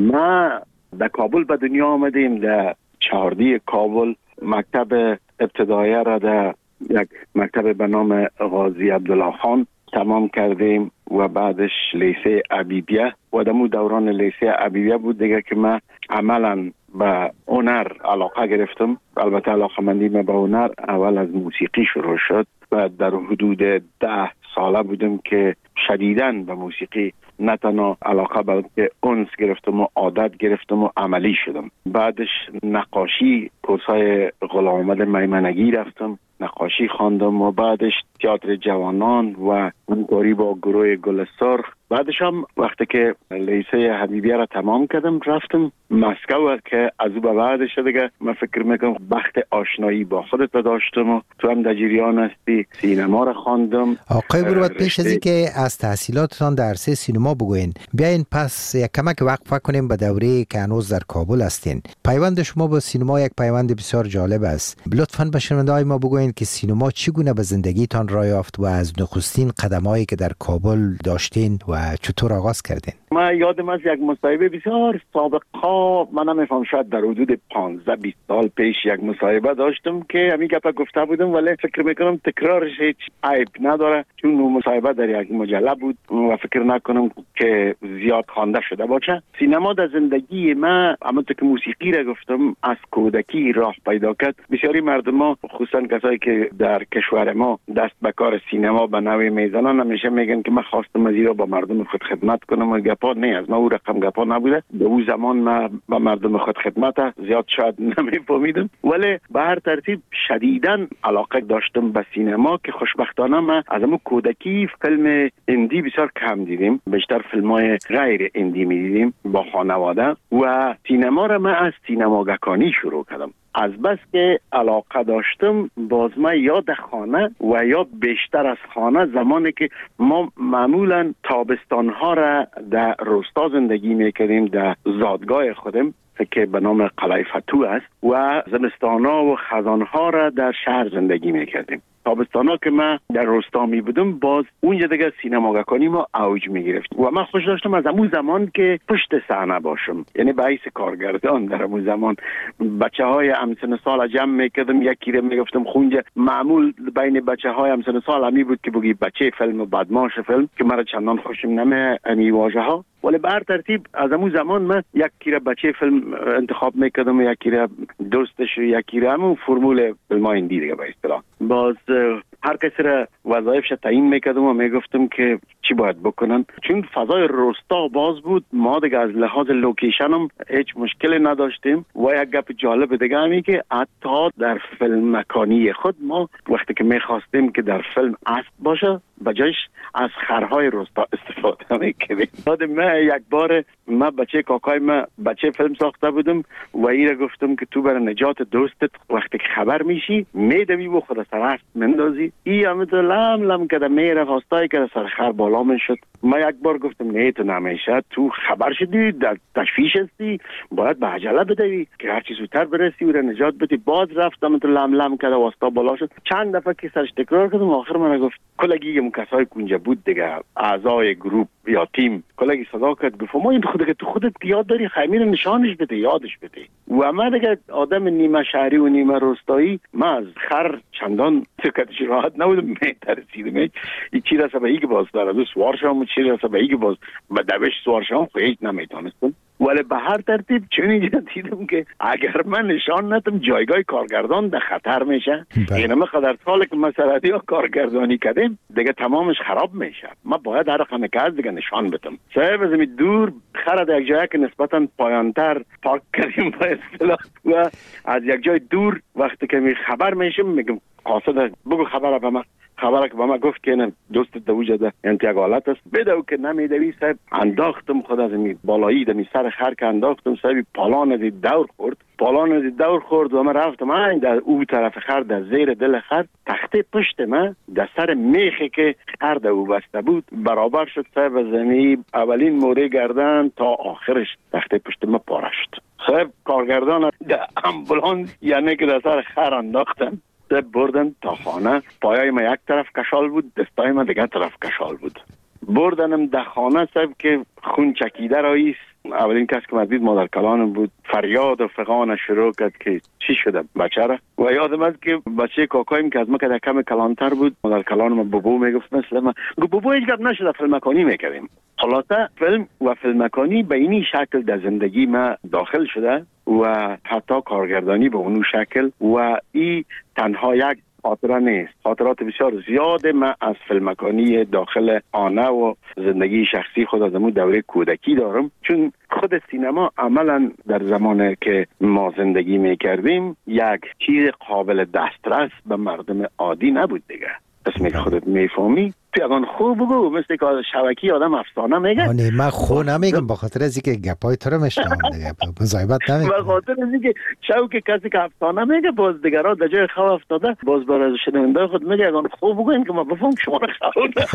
Speaker 22: ما در کابل به دنیا آمدیم، در چهاردی کابل مکتب ابتدایی را در یک مکتب به نام غازی عبدالله خان تمام کردیم و بعدش لیسه عبیبیه و دمو دوران لیسه عبیبیه بود دیگه که من عملا به هنر علاقه گرفتم. البته علاقه مندی من به هنر اول از موسیقی شروع شد و در حدود ده ساله بودم که شدیداً به موسیقی نه تنها علاقه بلکه انس گرفتم و عادت گرفتم و عملی شدم. بعدش نقاشی، کورسای غلام محمد میمنگی رفتم، نقاشی خواندم و بعدش تئاتر جوانان و همکاری با گروه گل سرخ. بعدش هم وقتی که لیسه حبیبیه را تمام کردم رفتم مسکو که از او به بعدش دیگه من فکر میکنم بخت آشنایی با خودت داشتم و تو هم در جریان هستی. سینما را خواندم.
Speaker 21: آقای مروت، پیش از اینکه از تحصیلاتتان در عرصه سینما بگوین، بیاین پس یک کمک وقفه کنیم به دوره که هنوز در کابل هستین. پیوند شما با سینما یک پیوند بسیار جالب است. لطفاً به شنونده‌های ما بگوین که سینما چگونه به زندگیتان راه یافت و از نخستین قدمایی که در کابل داشتین و چطور آغاز کردین؟
Speaker 22: من یادم از یک مصاحبه بسیار سابقا، من نمیفهم شاید در حدود پانزده بیست سال پیش یک مصاحبه داشتم که همین گپا گفته بودم، ولی فکر میکنم تکرارش هیچ عیب نداره چون مصاحبه در یک مجله بود و فکر نکنم که زیاد خوانده شده باشه. سینما در زندگی من همونطور که موسیقی را گفتم از کودکی راه پیدا کرد. بسیاری مردم ما خصوصا کسایی که در کشور ما دست به کار سینما به نوعی میزنن همیشه میگن که من خواستم از ایرا با مردم خود خدمت کنم و گپا نه از ما او رقم گپا نبوده. به اون زمان من با مردم خود خدمت زیاد شاید نمیفهمیدم، ولی به هر ترتیب شدیداً علاقه داشتم به سینما که خوشبختانه من از همون کودکی فیلم هندی بسیار کم دیدیم، بیشتر فیلم‌های غیر هندی می‌دیدیم با خانواده و سینما را من از سینماگکانی شروع کردم. از بس که علاقه داشتم باز ما یا در خانه و یا بیشتر از خانه، زمانی که ما معمولا تابستانها را در روستا زندگی میکردیم در زادگاه خودم که به نام قلعه فتوح است و زمستانها و خزانها را در شهر زندگی میکردیم. تابستانا که من در روستا می بودم باز اونجا دیگه سینماگکانی ما اوج می گرفت و من خوش داشتم از همون زمان که پشت صحنه باشم، یعنی به حیث کارگردان در همون زمان بچه های همسن سال جمع می کردم، یکی رو می گفتم خونجا. معمول بین بچه های همسن سال همی بود که بگی بچه فیلم و بدماش فیلم که مرا چندان خوشم نمی امی واژه ها، ولی به هر ترتیب از همون زمان من یکی رو بچه فیلم انتخاب می کردم و یکی رو دوستش و یکی رو همون فرمول فیلم های هندی دیگه به اصطلاح. باز هر کسی را وظایفش تعیین میکردم و میگفتم که چی باید بکنن، چون فضای روستا باز بود. ما دیگه از لحاظ لوکیشن هم هیچ مشکلی نداشتیم و یک گپ جالب دیگه همی که حتی در فیلم مکانی خود ما وقتی که میخواستیم که در فیلم اسب باشه بجایش از خرهای روستا استفاده میکردیم. یادم من یک بار من بچه کاکای من بچه فیلم ساخته بودم و این را گفتم که تو برای نجات دوستت وقتی که خبر میشی میدوی و خود سر اسب مندازی بده. ای همینطور لم لم کده میره فاستای که سر خر بالا میشد. ما یک بار گفتم نه تو نمیشه، تو خبر شدی در تشویش هستی، باید به عجله بدوی که هر چی زودتر برسی و نجات بدی. باز رفتم تو لم لم کده واسطا بالا شد. چند دفعه که سرش تکرار کردم آخر من گفت کلگی اون کسای کنجا بود دیگه، اعضای گروپ یا تیم، کلگی صدا کرد گفت ما این خودت تو خودت یاد داری خمیر نشانش بده، یادش بده. و من دیگه آدم نیمه شهری و نیمه روستایی، من از خر چندان سکتش راحت نبودم، میترسیدم این چی رسه به ای که باز داره دو سوار شما چی رسه به ای که باز به دوش سوار شما خیلی نمیتونستم. ولی به هر ترتیب چون اینجا دیدم که اگر من نشان ندم جایگاه کارگردان در خطر میشه. این همه قدر ساله که مسئله ها کارگردانی کردیم دیگه تمامش خراب میشه. ما باید هر رقم که از دیگه نشان بدم. صاحب از این دور خرد یک جایی که نسبتا پایانتر پارک کردیم با اصطلاح و از یک جای دور وقتی که می خبر میشم میگم قاصد بگو خبر به من. خبره که با ما گفت که نه دوست دوجه ده انتیاگ حالت است بدو که نمیدوی صاحب انداختم خود از می بالایی دمی سر خر که انداختم صاحب پالان از دور خورد پالان از دور خورد و من رفتم من در او طرف خر در زیر دل خر تخته پشت من در سر میخی که خر در او بسته بود برابر شد صاحب زمین اولین موره گردن تا آخرش تخته پشت من پاره شد. صاحب کارگردان در امبولانس یعنی که در سر خر انداختم بردن تا خانه. پایای ما یک طرف کشال بود، دستای ما دیگه طرف کشال بود. بردنم در خانه صاحب که خون چکیده راییست. اولین کس که مدید مادر کلانم بود. فریاد و فغان شروع کرد که چی شده بچه را. و یادم است که بچه کاکایم که از ما که در کم کلانتر بود مادر کلانم بابو میگفت مثل ما گفت بابو هیچ گپ نشده فیلمکانی میکردیم. حالاتا فیلم و فیلمکانی به اینی شکل در زندگی ما داخل شده و حتی کارگردانی به اونو شکل و ای تنها یک خاطره نیست. خاطرات بسیار زیاده من از فیلمکانی داخل آنه و زندگی شخصی خود از امون دوره کودکی دارم، چون خود سینما عملا در زمانی که ما زندگی میکردیم یک چیز قابل دسترس به مردم عادی نبود دیگه. اسمی که خودت میفهمی تو اگان خوب بگو مثل که شبکی آدم افسانه میگه.
Speaker 21: آنه من خو نمیگم به خاطر از اینکه گپای تو رو میشنم دیگه مزایبت نمیگم.
Speaker 22: به خاطر از اینکه شوک کسی که افسانه میگه باز دیگران در جای خو افتاده باز برای شنونده خود میگه اگان خوب بگو این که ما بفهم شما رو خو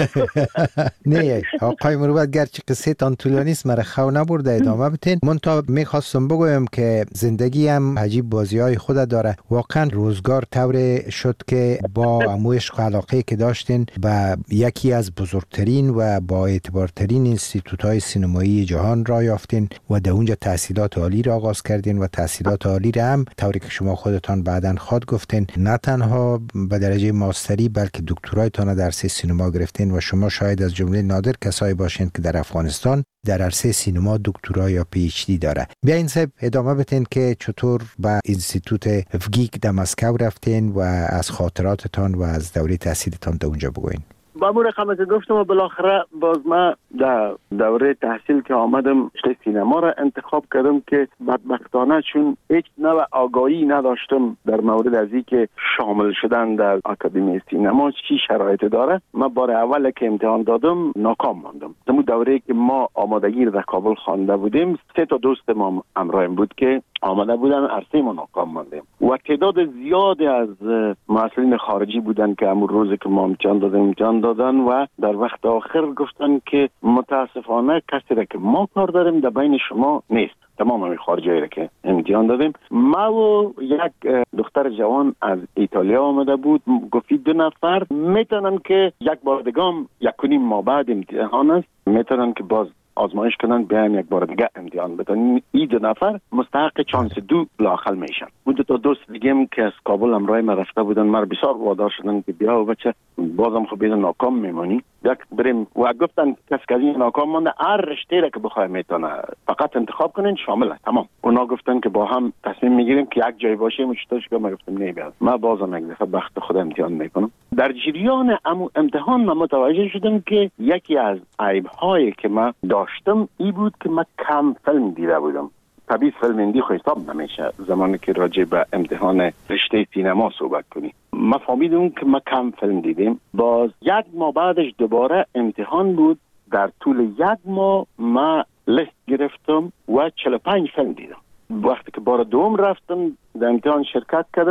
Speaker 21: نه آقای مروت گرچه قصه تان طولانی است مرا خو نبرده ادامه بتین. من تا میخواستم بگویم که زندگی هم عجیب بازی های خود داره. واقعا روزگار طور شد که با عمویش علاقه که داشتین و یکی از بزرگترین و با اعتبارترین اینستیتوت‌های سینمایی جهان را یافتین و در اونجا تحصیلات عالی را آغاز کردین و تحصیلات عالی را هم طوری که شما خودتان بعداً خود گفتین نه تنها به درجه ماستری بلکه دکترایتان در عرصه سینما گرفتین و شما شاید از جمله نادر کسایی باشین که در افغانستان در عرصه سینما دکترا یا پی اچ دی داره. بیاین صاحب ادامه بتین که چطور به اینستیتوت افگیک در مسکو رفتین و از خاطراتتان و از دوره تحصیلتان در اونجا بگوین.
Speaker 22: با مور خمه که گفتم و بالاخره باز ما در دوره تحصیل که آمدم رشته سینما را انتخاب کردم که بدبختانه چون هیچ نوع آگاهی نداشتم در مورد از این که شامل شدن در آکادمی سینما چی شرایط داره. من بار اول که امتحان دادم ناکام ماندم. در دوره که ما آمادگی در کابل خوانده بودیم سه تا دوست ما همراهم بود که آمده بودن عرصه ما ناکام ماندیم و تعداد زیادی از مسئولین خارجی بودن که همون روزی که ما امتحان دادیم امتحان دادن و در وقت آخر گفتن که متاسفانه کسی را که ما کار داریم در بین شما نیست. تمام همین خارجی را که امتحان دادیم ما و یک دختر جوان از ایتالیا آمده بود گفتی دو نفر میتونن که یک بار دیگام یک و نیم ماه بعد امتحان است میتونن که باز آزمایش کنن بیان یک بار دیگه امتحان بدن. این دو نفر مستحق چانس دو لااقل میشن. اون دو تا دوست دیگه که از کابل همراه ما رفته بودن ما بسیار وادار شدن که بیا و بچه بازم خب بیدن ناکام میمونی یک بریم و گفتن کس که این ناکام مانده هر رشته را که بخواه میتونه فقط انتخاب کنین شامل است تمام. اونا گفتن که با هم تصمیم میگیریم که یک جای باشیم و چطورش که ما گفتم نه بیاد ما بازم یک دفعه بخت خود امتحان میکنم. در جریان امتحان ما متوجه شدم که یکی از عیب‌هایی که ما داشتم ای بود که من کم فیلم دیده بودم. طبیعی فیلم هندی خو حساب نمیشه زمانی که راجع به امتحان رشته سینما صحبت کنی. ما فهمیدم که ما کم فیلم دیدیم. باز یک ماه بعدش دوباره امتحان بود. در طول یک ماه ما لیست گرفتم و چهل و پنج فیلم دیدم. وقتی که بار دوم رفتم در امتحان شرکت کردم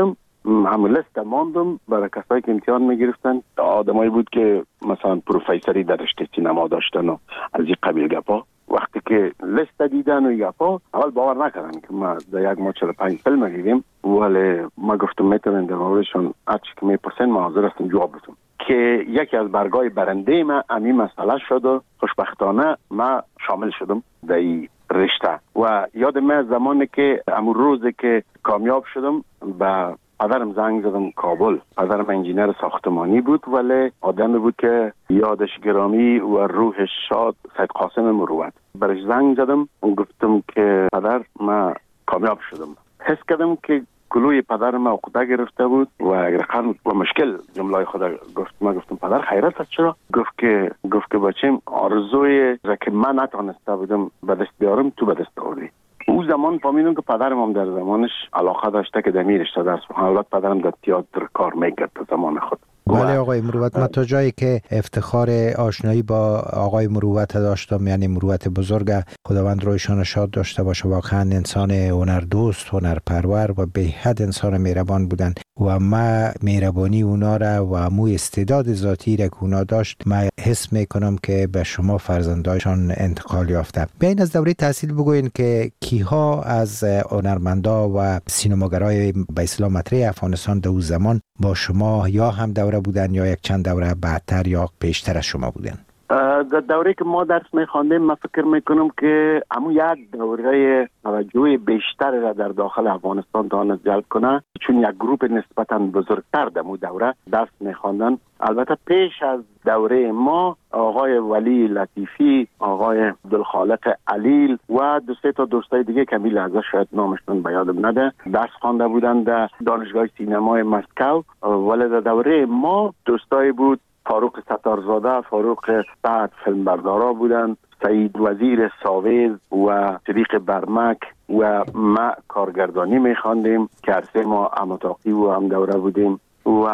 Speaker 22: همون لست ماندم برای کسایی که امتحان میگرفتن. آدمایی بود که مثلا پروفیسوری در رشته سینما داشتن و از این قبیل گپا. وقتی که لست دیدن و گپا اول باور نکردن که ما در یک ما چهل و پنج فیلم دیدیم، ولی ما گفتم میتونن در موردشون هرچی که میپرسن ما حاضر هستم جواب بدم. که یکی از برگای برنده ما امی مسئله شد و خوشبختانه ما شامل شدم در این رشته. و یاد من زمانی که امون روزی که کامیاب شدم به پدرم زنگ زدم کابل. پدرم انجینر ساختمانی بود ولی آدمی بود که یادش گرامی و روحش شاد، سید قاسم مروت. برش زنگ زدم و گفتم که پدر ما کامیاب شدم. حس کردم که گلوی پدر ما عقده گرفته بود و اگر و مشکل جمله خدا گفت. ما گفتم پدر خیرت است چرا؟ گفت که گفت که بچم آرزوی را که من نتونسته بودم به دست بیارم تو به دست آوردی. او زمان فهمیدم که پدرم هم در زمانش علاقه داشته که در می رشته درس بخونه. البته پدرم در تئاتر کار میکرد در زمان خود.
Speaker 21: بله آقای مروت، من تا جایی که افتخار آشنایی با آقای مروت داشتم، یعنی مروت بزرگ، خداوند رویشان شاد داشته باشه، واقعا انسان هنردوست، هنرپرور و به حد انسان مهربان بودن و ما مهربانی اونا را و مو استعداد ذاتی را که اونا داشت ما حس میکنم که به شما فرزندایشان انتقال یافته. بیاین از دوره تحصیل بگوین که کیها از هنرمندا و سینماگرای به اصطلاح مطرح افغانستان در اون زمان با شما یا هم دوره بودن یا یک چند دوره بعدتر یا پیشتر از شما بودن؟
Speaker 22: در دوره که ما درس میخواندیم من فکر میکنم که همون یک دوره توجه بیشتر را در داخل افغانستان تواند جلب کنه، چون یک گروپ نسبتا بزرگتر در اون دوره درس میخواندن. البته پیش از دوره ما آقای ولی لطیفی، آقای عبدالخالق علیل و دو سه تا دوستای دیگه که می لحظه شاید نامشون به یادم نده درس خوانده بودن در دانشگاه سینمای مسکو. ولی در دوره ما دوستای بود فاروق ستارزاده، فاروق سعد فیلمبردارا بودن، سعید وزیر ساویز و صدیق برمک و ما کارگردانی میخواندیم که هر ما اماتاقی و هم دوره بودیم و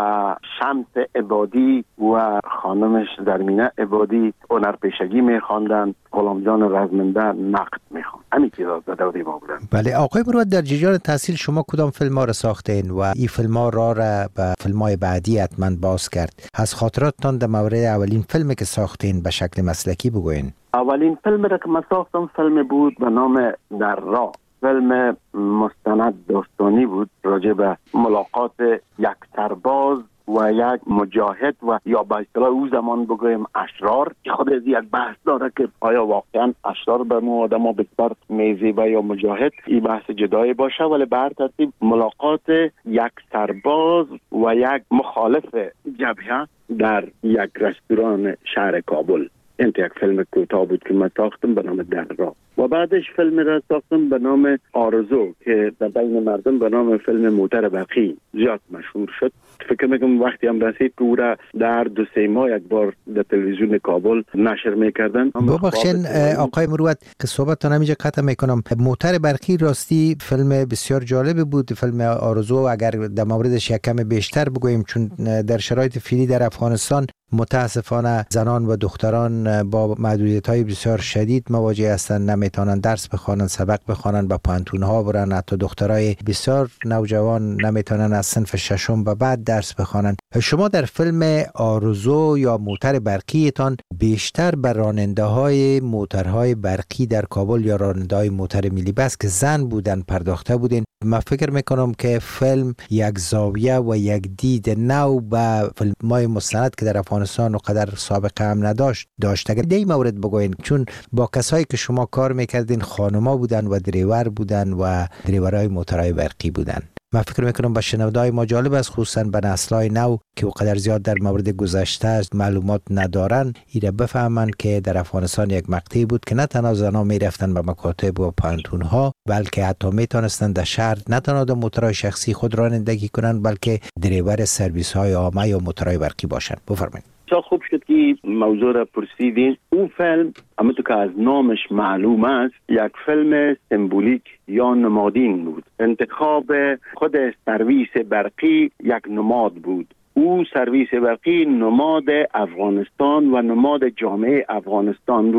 Speaker 22: شمس عبادی و خانمش درمینه عبادی هنرپیشگی میخواندن، غلام جان رزمنده نقد میخواند. همین چیزا در دوره ما بودن.
Speaker 21: بله آقای مروت، در جریان تحصیل شما کدام فیلم ها را ساختین و این فیلم ها را را به فیلم های بعدی حتما باز کرد؟ از خاطراتتان در مورد اولین فیلمی که ساختین به شکل مسلکی بگوین.
Speaker 22: اولین فیلم را که من ساختم فیلم بود به نام در راه. فیلم مستند داستانی بود راجع به ملاقات یک سرباز و یک مجاهد و یا به اصطلاح او زمان بگویم اشرار، که خود از یک بحث داره که آیا واقعا اشرار به ما آدم بسیار میزیبه یا مجاهد، این بحث جدایی باشه. ولی به هر ترتیب ملاقات یک سرباز و یک مخالف جبهه در یک رستوران شهر کابل. این یک فیلم کوتاه بود که من ساختم به نام در راه و بعدش فیلم را ساختم به نام آرزو که در بین مردم به نام فیلم موتر برقی زیاد مشهور شد. فکر میکنم وقتی هم رسید که او را در دو سه ماه یک بار در تلویزیون کابل نشر میکردن.
Speaker 21: ببخشین آقای مروت که صحبتتان همینجا قطع میکنم. موتر برقی راستی فیلم بسیار جالب بود. فیلم آرزو اگر در موردش یک کم بیشتر بگوییم، چون در شرایط فعلی در افغانستان متاسفانه زنان و دختران با محدودیت‌های بسیار شدید مواجه هستند، نمیتونن درس بخوانن، سبق بخوانن، با پانتون‌ها برن. حتی دخترای بسیار نوجوان نمیتونن از صنف ششم و بعد درس بخوانن. شما در فیلم آرزو یا موتر برقیتان بیشتر بر راننده‌های موترهای برقی در کابل یا راننده‌های موتر ملی بس که زن بودن پرداخته بودین. من فکر میکنم که فیلم یک زاویه و یک دید نو به فیلم‌های مستند که در افغانستان و قدر سابقه هم نداشت داشته. در این مورد بگوین، چون با کسایی که شما کار میکردین خانما بودن و دریور بودن و دریورای موترهای برقی بودن. من فکر میکنم با شنونده‌های ما جالب است، خصوصا به نسل‌های نو که قدر زیاد در مورد گذشته معلومات ندارن، ایره بفهمن که در افغانستان یک مقطعی بود که نه تنها زنان میرفتن به مکاتب و پانتون‌ها، بلکه حتی میتونستن در شهر نه تنها در موترهای شخصی خود رانندگی کنن، بلکه دریور سرویس‌های عامه یا موترهای برقی باشن. بفرمایید.
Speaker 22: خوب شد که موضوع را پرسیدین. اون فیلم همونطور که از نامش معلوم است یک فیلم سمبولیک یا نمادین بود. انتخاب خود سرویس برقی یک نماد بود. او سرویس برقی نماد افغانستان و نماد جامعه افغانستان بود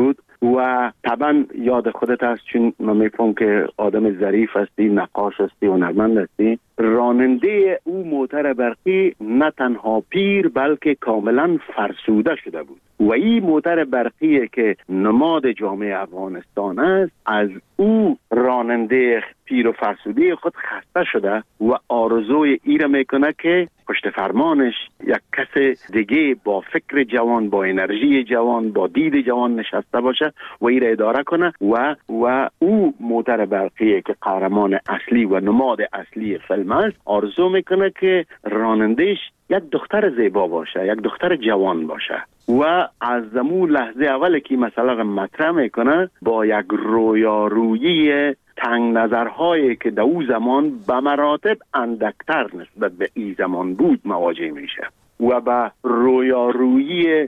Speaker 22: و طبعا یاد خودت هست، چون من میفهم که آدم ظریف هستی، نقاش هستی، هنرمند هستی. راننده او موتر برقی نه تنها پیر بلکه کاملا فرسوده شده بود و این موتر برقی که نماد جامعه افغانستان است، از او راننده پیر و فرسوده خود خسته شده و آرزوی ای را میکنه که پشت فرمانش یک کس دیگه با فکر جوان، با انرژی جوان، با دید جوان نشسته باشه و ای را اداره کنه و و او موتر برقی که قهرمان اصلی و نماد اصلی فیلم است، آرزو میکنه که رانندهش یک دختر زیبا باشه، یک دختر جوان باشه و از زمون لحظه اول که مسئله را مطرح میکنه با یک رویارویی تنگ نظرهایی که در او زمان به مراتب اندکتر نسبت به این زمان بود مواجه میشه و به رویارویی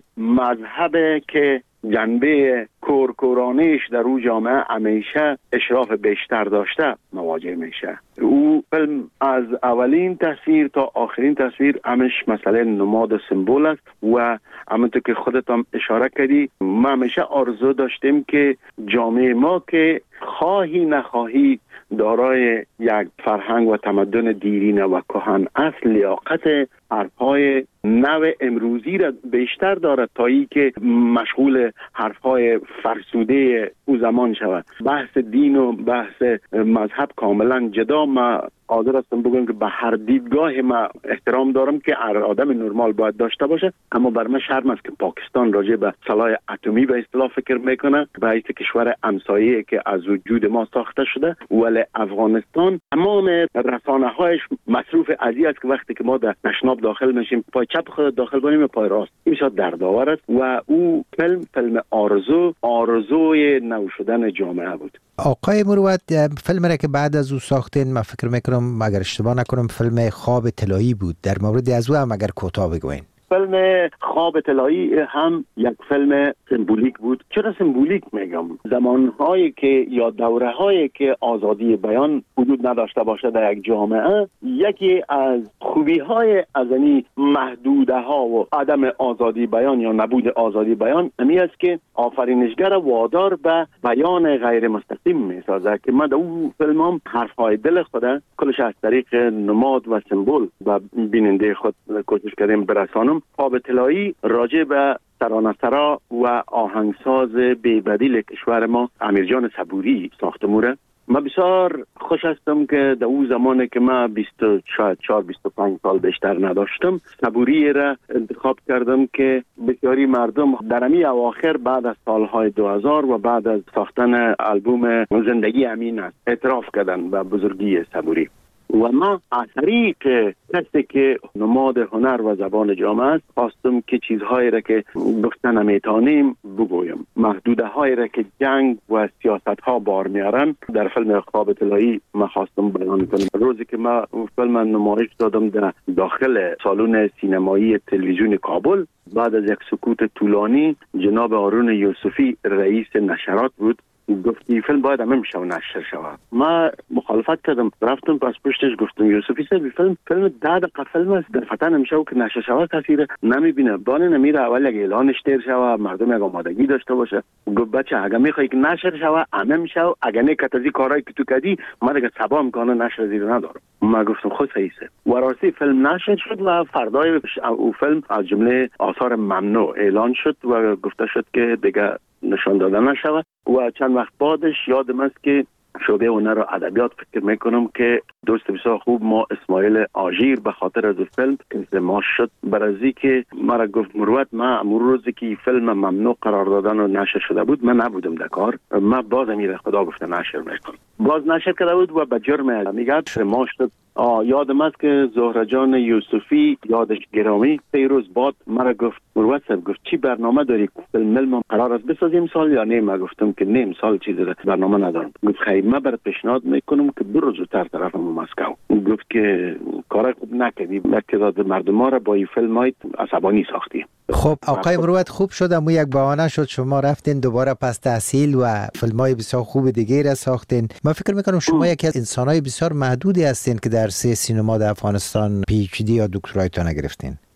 Speaker 22: مذهب که جنبه کورکورانیش در او جامعه همیشه اشراف بیشتر داشته مواجه میشه. او فیلم از اولین تصویر تا آخرین تصویر همش مسئله نماد و سمبول است و همونطور که خودت هم اشاره کردی، ما همیشه آرزو داشتیم که جامعه ما که خواهی نخواهی دارای یک فرهنگ و تمدن دیرینه و کهن اصل، لیاقت حرفهای نو امروزی را بیشتر دارد تا ای که مشغول حرفهای فرسوده او زمان شود. بحث دین و بحث مذهب کاملا جدا. ما قادر هستم بگم که به هر دیدگاه ما احترام دارم که هر آدم نرمال باید داشته باشه، اما بر من شرم است که پاکستان راجع به سلاح اتمی به اصطلاح فکر میکنه، به حیث کشور همسایه که از وجود ما ساخته شده، ولی افغانستان تمام رسانه هایش مصروف ازی است که وقتی که ما در تشناب داخل میشیم پای چپ خود داخل کنیم و پای راست، این شاد دردآور است و او فیلم فیلم آرزو آرزوی نو شدن جامعه بود.
Speaker 21: آقای مروت، فیلم را که بعد از او ساختین، من فکر میکنم اگر اشتباه نکنم فیلم خواب طلایی بود، در مورد از او هم اگر کوتاه بگوین.
Speaker 22: فیلم خواب طلایی هم یک فیلم سمبولیک بود. چرا سمبولیک میگم؟ زمانهایی که یا دوره‌هایی که آزادی بیان وجود نداشته باشه در یک جامعه، یکی از خوبی‌های از این محدوده‌ها و عدم آزادی بیان یا نبود آزادی بیان همی است که آفرینشگر وادار به بیان غیر مستقیم میسازه که من در اون فیلم هم حرف‌های دل خود کلش از طریق نماد و سمبول و بیننده خود کوشش کردیم برسانم. خواب طلایی راجع به ترانه‌سرا و آهنگساز بی‌بدیل کشور ما امیرجان صبوری ساخته موره. من بسیار خوش هستم که در اون زمانی که من بیست و چهار بیست و پنج سال بیشتر نداشتم، صبوری را انتخاب کردم که بسیاری مردم در امی اواخر بعد از سالهای دو هزار و بعد از ساختن آلبوم زندگی امین است اعتراف کردن به بزرگی صبوری و من از طریق کسی که نماد هنر و زبان جامعه است خواستم که چیزهایی را که گفتن نمیتونیم بگویم، محدوده هایی را که جنگ و سیاست ها بار میارن در فیلم خواب طلایی من خواستم بیان کنم. روزی که من فیلم نمایش دادم در داخل سالن سینمایی تلویزیون کابل، بعد از یک سکوت طولانی جناب هارون یوسفی رئیس نشرات بود، گفتی فیلم باید همه میشه و نشر شود. ما مخالفت کردم، رفتم پس پشتش گفتم یوسفی صاحب فیلم فیلم ده دقیقه فیلم است، در فتن نمیشه و که نشر شود کسی نمیبینه، بانه نمیره اول یک اعلانش تیر شود، مردم یک آمادگی داشته باشه. گفت بچه اگه میخوای که نشر شود همه میشه و اگه نه کتازی کارایی که تو کردی ما دیگه صبا میکنه نشر زیر ندارم. ما گفتم خود صحیحه و راستی فیلم نشر شد و فردای او فیلم از جمله آثار ممنوع اعلان شد و گفته شد که دیگه نشان داده نشود و چند وقت بعدش یادم است که شعبه هنر و ادبیات فکر میکنم که دوست بسیار خوب ما اسماعیل آژیر به خاطر از فیلم انضمام شد برازی که مرا گفت مروت ما امروز روزی که فیلم ممنوع قرار دادن و نشر شده بود من نبودم در کار، ما باز امیر خدا گفته نشر میکنم، باز نشر کرده بود و به جرم میگه ما شد. یادم است که زهره جان یوسفی یادش گرامی سه روز بعد مرا گفت مروت صاحب گفت چی برنامه داری فیلم قرار است بسازیم سال یا نه؟ ما گفتم که نیم سال چیزی برنامه ندارم. گفت خیلی من برات پیشنهاد میکنم که برو زودتر طرف مسکو. گفت که کار خوب نکردی، تعداد مردم را با این فیلم های عصبانی ساختی.
Speaker 21: خب آقای مروت خوب شد امو یک بهانه شد شما رفتین دوباره پس تحصیل و فیلم های بسیار خوب دیگه را ساختین. من فکر میکنم شما یکی از انسانای بسیار محدودی هستین که در سه سینما در افغانستان پی اچ دی یا دکترایتون گرفتین.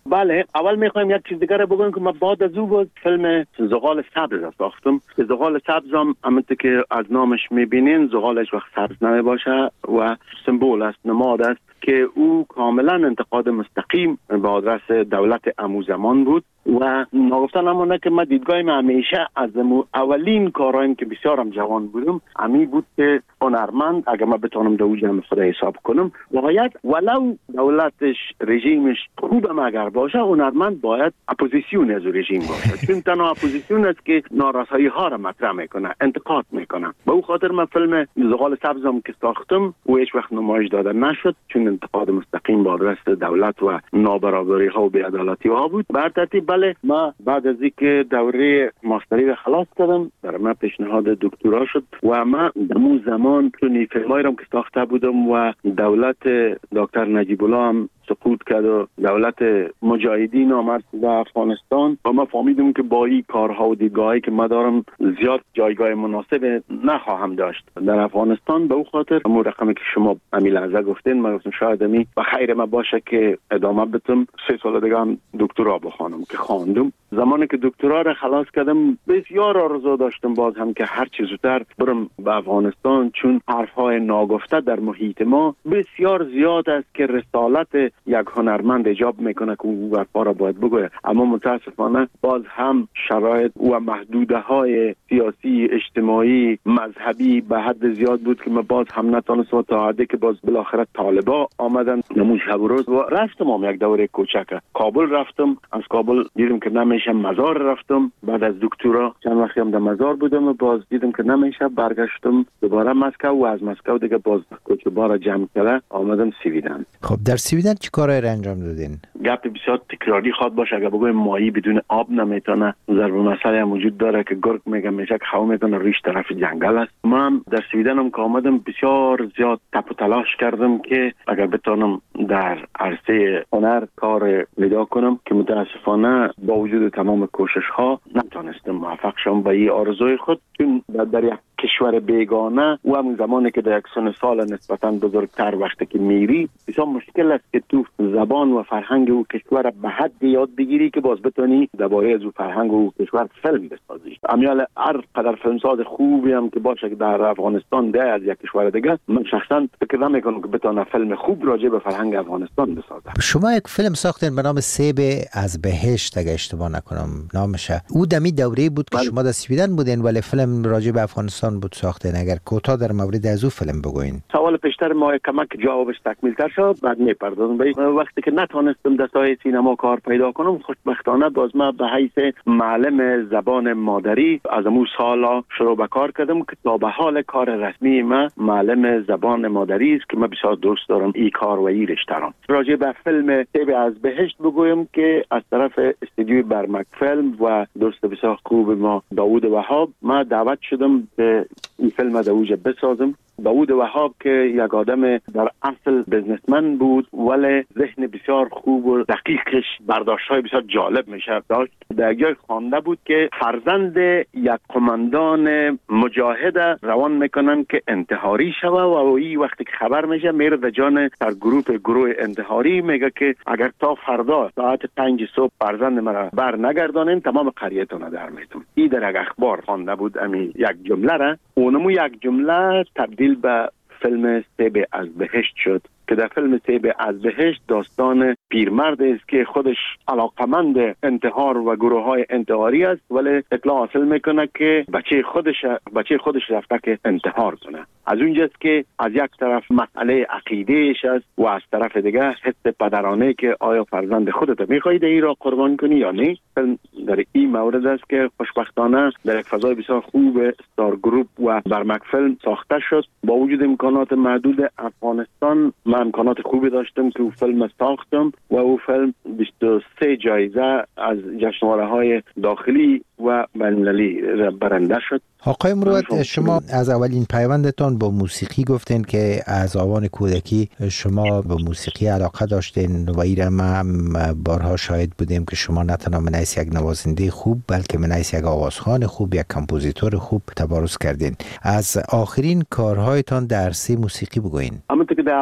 Speaker 22: بله، اول میخوایم یک چیز دیگر بگم که من بعد از او بود فیلم زغال سبز ساختم که زغال سبز هم همونطور که از نامش میبینین زغالش وقت سبز نمی باشه و سمبول است، نماد است که او کاملا انتقاد مستقیم به آدرس دولت امو زمان بود و ناگفتن همونه که من دیدگاهیم همیشه از اولین کارهایم که بسیارم جوان بودم امی بود که هنرمند اگر من بتونم دو جمع خدا حساب کنم باید ولو دولتش رژیمش خوبم اگر باشه هنرمند باید اپوزیسیون از رژیم باشه چون تنها اپوزیسیون است که نارسایی ها را مطرح میکنه، انتقاد میکنه. به او خاطر من فیلم زغال سبزم که ساختم و هیچ وقت نمایش داده نشد چون انتقاد مستقیم به آدرس دولت و نابرابری ها و بی‌عدالتی ها بود. بر ترتیب بله، ما بعد از اینکه دوره ماستری را خلاص کردم در من پیشنهاد دکترا شد و ما در اون زمان چون فیلمایی را که ساخته بودم و دولت دکتر نجیب الله هم سقوط کرد و دولت مجاهدین آمد به افغانستان و ما فهمیدیم که با این کارها و دیدگاهی که ما دارم زیاد جایگاه مناسب نخواهم داشت در افغانستان. به او خاطر همون رقمی که شما امیل لحظه گفتین ما گفتم شاید امی و خیر ما باشه که ادامه بدم سه سال دیگه هم دکترا بخوانم که خواندم. زمانی که دکترا را خلاص کردم بسیار آرزو داشتم باز هم که هر چه زودتر برم به افغانستان چون حرفهای ناگفته در محیط ما بسیار زیاد است که رسالت یک هنرمند ایجاب میکنه که او حرفا را باید بگوید، اما متاسفانه باز هم شرایط و محدوده های سیاسی اجتماعی مذهبی به حد زیاد بود که ما باز هم نتونستم تا حدی که باز بالاخره طالبا آمدن نمون شب و روز و رفتم هم یک دوره کوچک کابل رفتم. از کابل دیدم که نمیشه مزار رفتم. بعد از دکترا چند وقتی هم در مزار بودم و باز دیدم که نمیشه برگشتم دوباره مسکو و از مسکو دیگه باز کوچبارا جمع کرده آمدم سویدن.
Speaker 21: خب در سویدن چی کارایی انجام دادین؟
Speaker 22: گپ بسیار تکراری خواد باشه اگر بگویم ماهی بدون آب نمیتونه. ضرب مسئله هم وجود داره که گرگ میگه میشه که خو میتونه ریش طرف جنگل است. من در سویدن هم که آمدم بسیار زیاد تپ و تلاش کردم که اگر بتونم در عرصه هنر کار پیدا کنم که متاسفانه با وجود تمام کوشش ها نتونستم موفق شم به این آرزوی خود چون در یک کشور بیگانه و همون زمانی که در یک سن سال نسبتاً بزرگتر وقتی که میری بسیار مشکل است که تو زبان و فرهنگ او کشور به حد یاد بگیری که باز بتونی درباره از او فرهنگ و کشور فیلم بسازی. امیال هر قدر فیلمساز خوبی هم که باشه که در افغانستان ده از یک کشور دیگه من شخصا فکر نمیکنم که بتونه فیلم خوب راجع به فرهنگ افغانستان بسازه.
Speaker 21: شما یک فیلم ساختین به نام سیب از بهشت اگه اشتباه نکنم نامشه. او دمی دوره بود که بل... شما در سویدن بودین ولی فیلم راجع به افغانستان بود ساختین. اگر کوتاه در مورد از او فیلم بگوین.
Speaker 22: سوال پیشتر ما کمک جوابش تکمیل تر شد بعد میپردازم به وقتی که نتونستم در ساحه سینما کار پیدا کنم خوشبختانه باز ما به حیث معلم زبان مادری از امو سالا شروع به کار کردم که تا به حال کار رسمی ما معلم زبان مادری است که من بسیار دوست دارم این کار و این رشته را. راجع به فیلم سیب از بهشت بگویم که از طرف استودیوی برمک فیلم و دوست بسیار خوب ما داوود وهاب ما دعوت شدم که این فیلم در اوج بسازم. داوود وهاب که یک آدم در اصل بزنسمن بود ولی ذهن بسیار خوب و دقیقش برداشت‌های بسیار جالب میشه داشت. در جای خوانده بود که فرزند یک قماندان مجاهد روان میکنن که انتحاری شوه و این وقتی که خبر میشه میره در جان در گروه گروه انتحاری میگه که اگر تا فردا ساعت پنج صبح فرزند مرا بر نگردانین تمام قریتون در میتون. این در یک اخبار خوانده بود امی یک جمله را اونمو یک جمله تبدیل به فیلم سیب از بهشت شد که در فیلم سیب از بهشت داستان پیرمرد است که خودش علاقمند انتحار و گروه های انتحاری است ولی اطلاع حاصل میکنه که بچه خودش بچه خودش رفته که انتحار کنه. از اونجاست که از یک طرف مسئله عقیدهش است و از طرف دیگه حس پدرانه که آیا فرزند خودت میخواهی این را قربان کنی یا نه. فیلم در این مورد است که خوشبختانه در یک فضای بسیار خوب استار گروپ و برمک فیلم ساخته شد. با وجود امکانات محدود افغانستان من امکانات خوبی داشتم که او فیلم ساختم و او فیلم بیست و سه جایزه از جشنواره‌های داخلی و بین‌المللی برنده شد.
Speaker 21: آقای مروت شما از اولین پیوندتان با موسیقی گفتین که از آوان کودکی شما به موسیقی علاقه داشتین و ایره ما بارها شاهد بودیم که شما نه تنها منیس یک نوازنده خوب بلکه منیس یک آوازخوان خوب یک کمپوزیتور خوب تبارز کردین. از آخرین کارهایتان در عرصه موسیقی بگوین.
Speaker 22: همونطور که در اول گفتم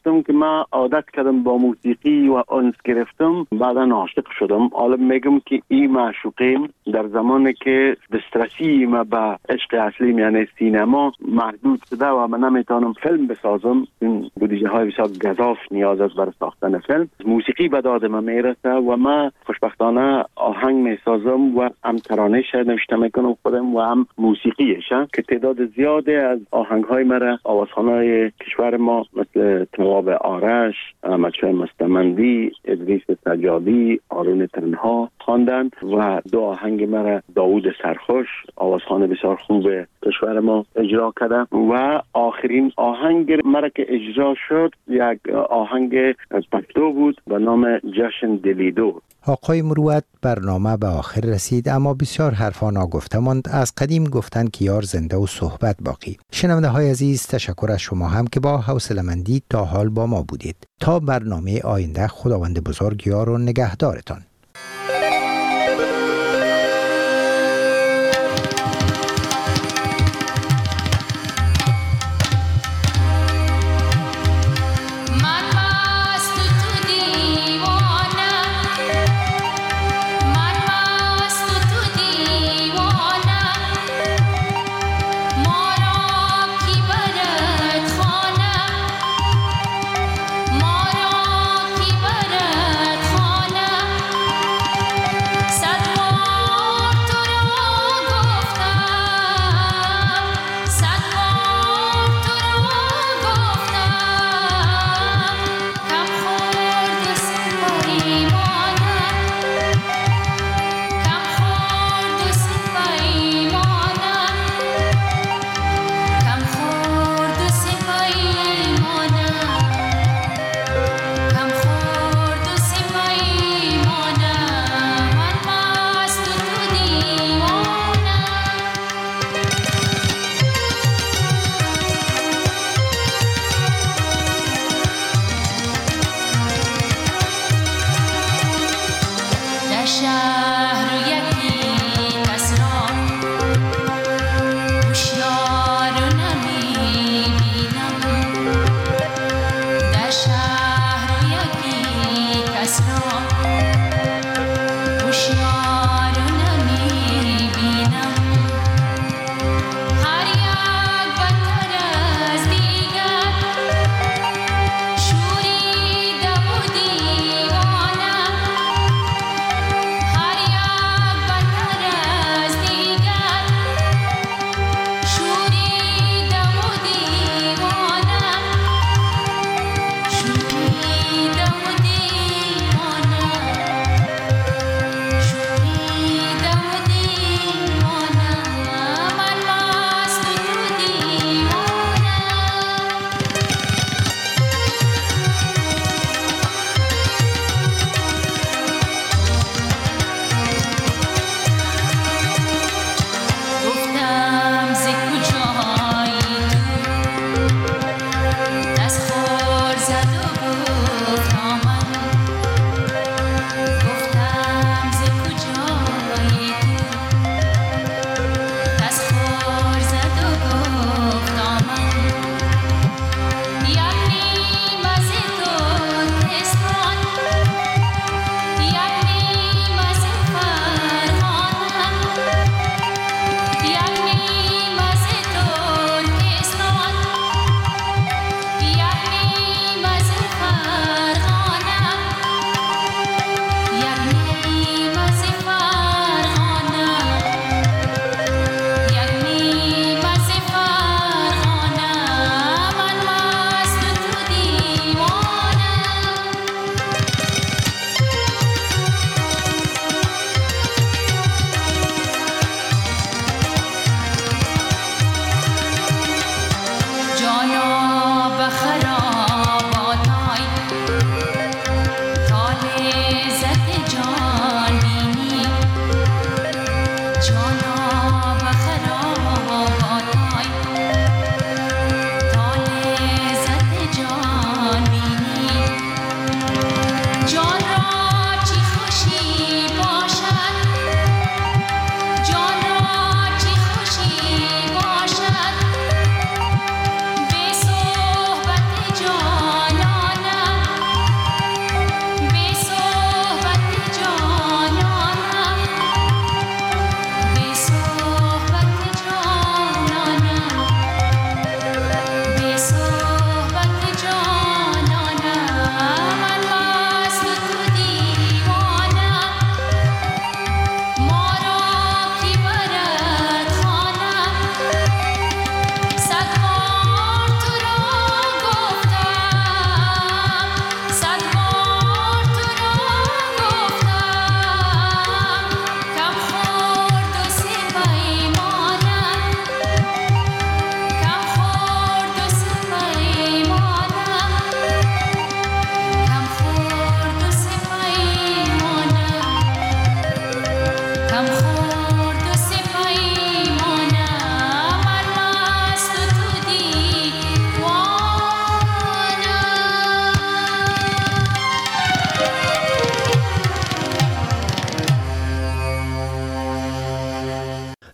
Speaker 22: گفتم که من عادت کردم با موسیقی و انس گرفتم، بعدا عاشق شدم. حالا میگم که این معشوقیم در زمانی که دسترسی ما به عشق اصلی یعنی سینما محدود شده و من نمیتونم فیلم بسازم، این بودجه های بسیار گزاف نیاز است برای ساختن فیلم. موسیقی به داد من میرسه و من خوشبختانه آهنگ میسازم و هم ترانه‌اش نوشته میکنم خودم و هم موسیقیش، که تعداد زیاده از آهنگ های مرا آوازخوان‌های کشور ما مثل تواب آرش، احمدشاه مستمندی، ادریس سجادی، آرون تنها خواندن و دو آهنگ مرا داوود سرخوش آوازخوان بسیار خوب کشور ما اجرا کرده و آخرین آهنگ مرا که اجرا شد یک آهنگ پشتو بود به نام جشن دلیدو.
Speaker 21: آقای مروت، برنامه به آخر رسید اما بسیار حرفا ناگفته ماند. از قدیم گفتند که یار زنده و صحبت باقی. شنونده های عزیز، تشکر از شما هم که با حوصله‌مندی تا حال با ما بودید. تا برنامه آینده، خداوند بزرگ یار و نگهدارتان.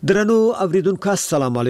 Speaker 6: درنو اوریدونکو السلام علیکم.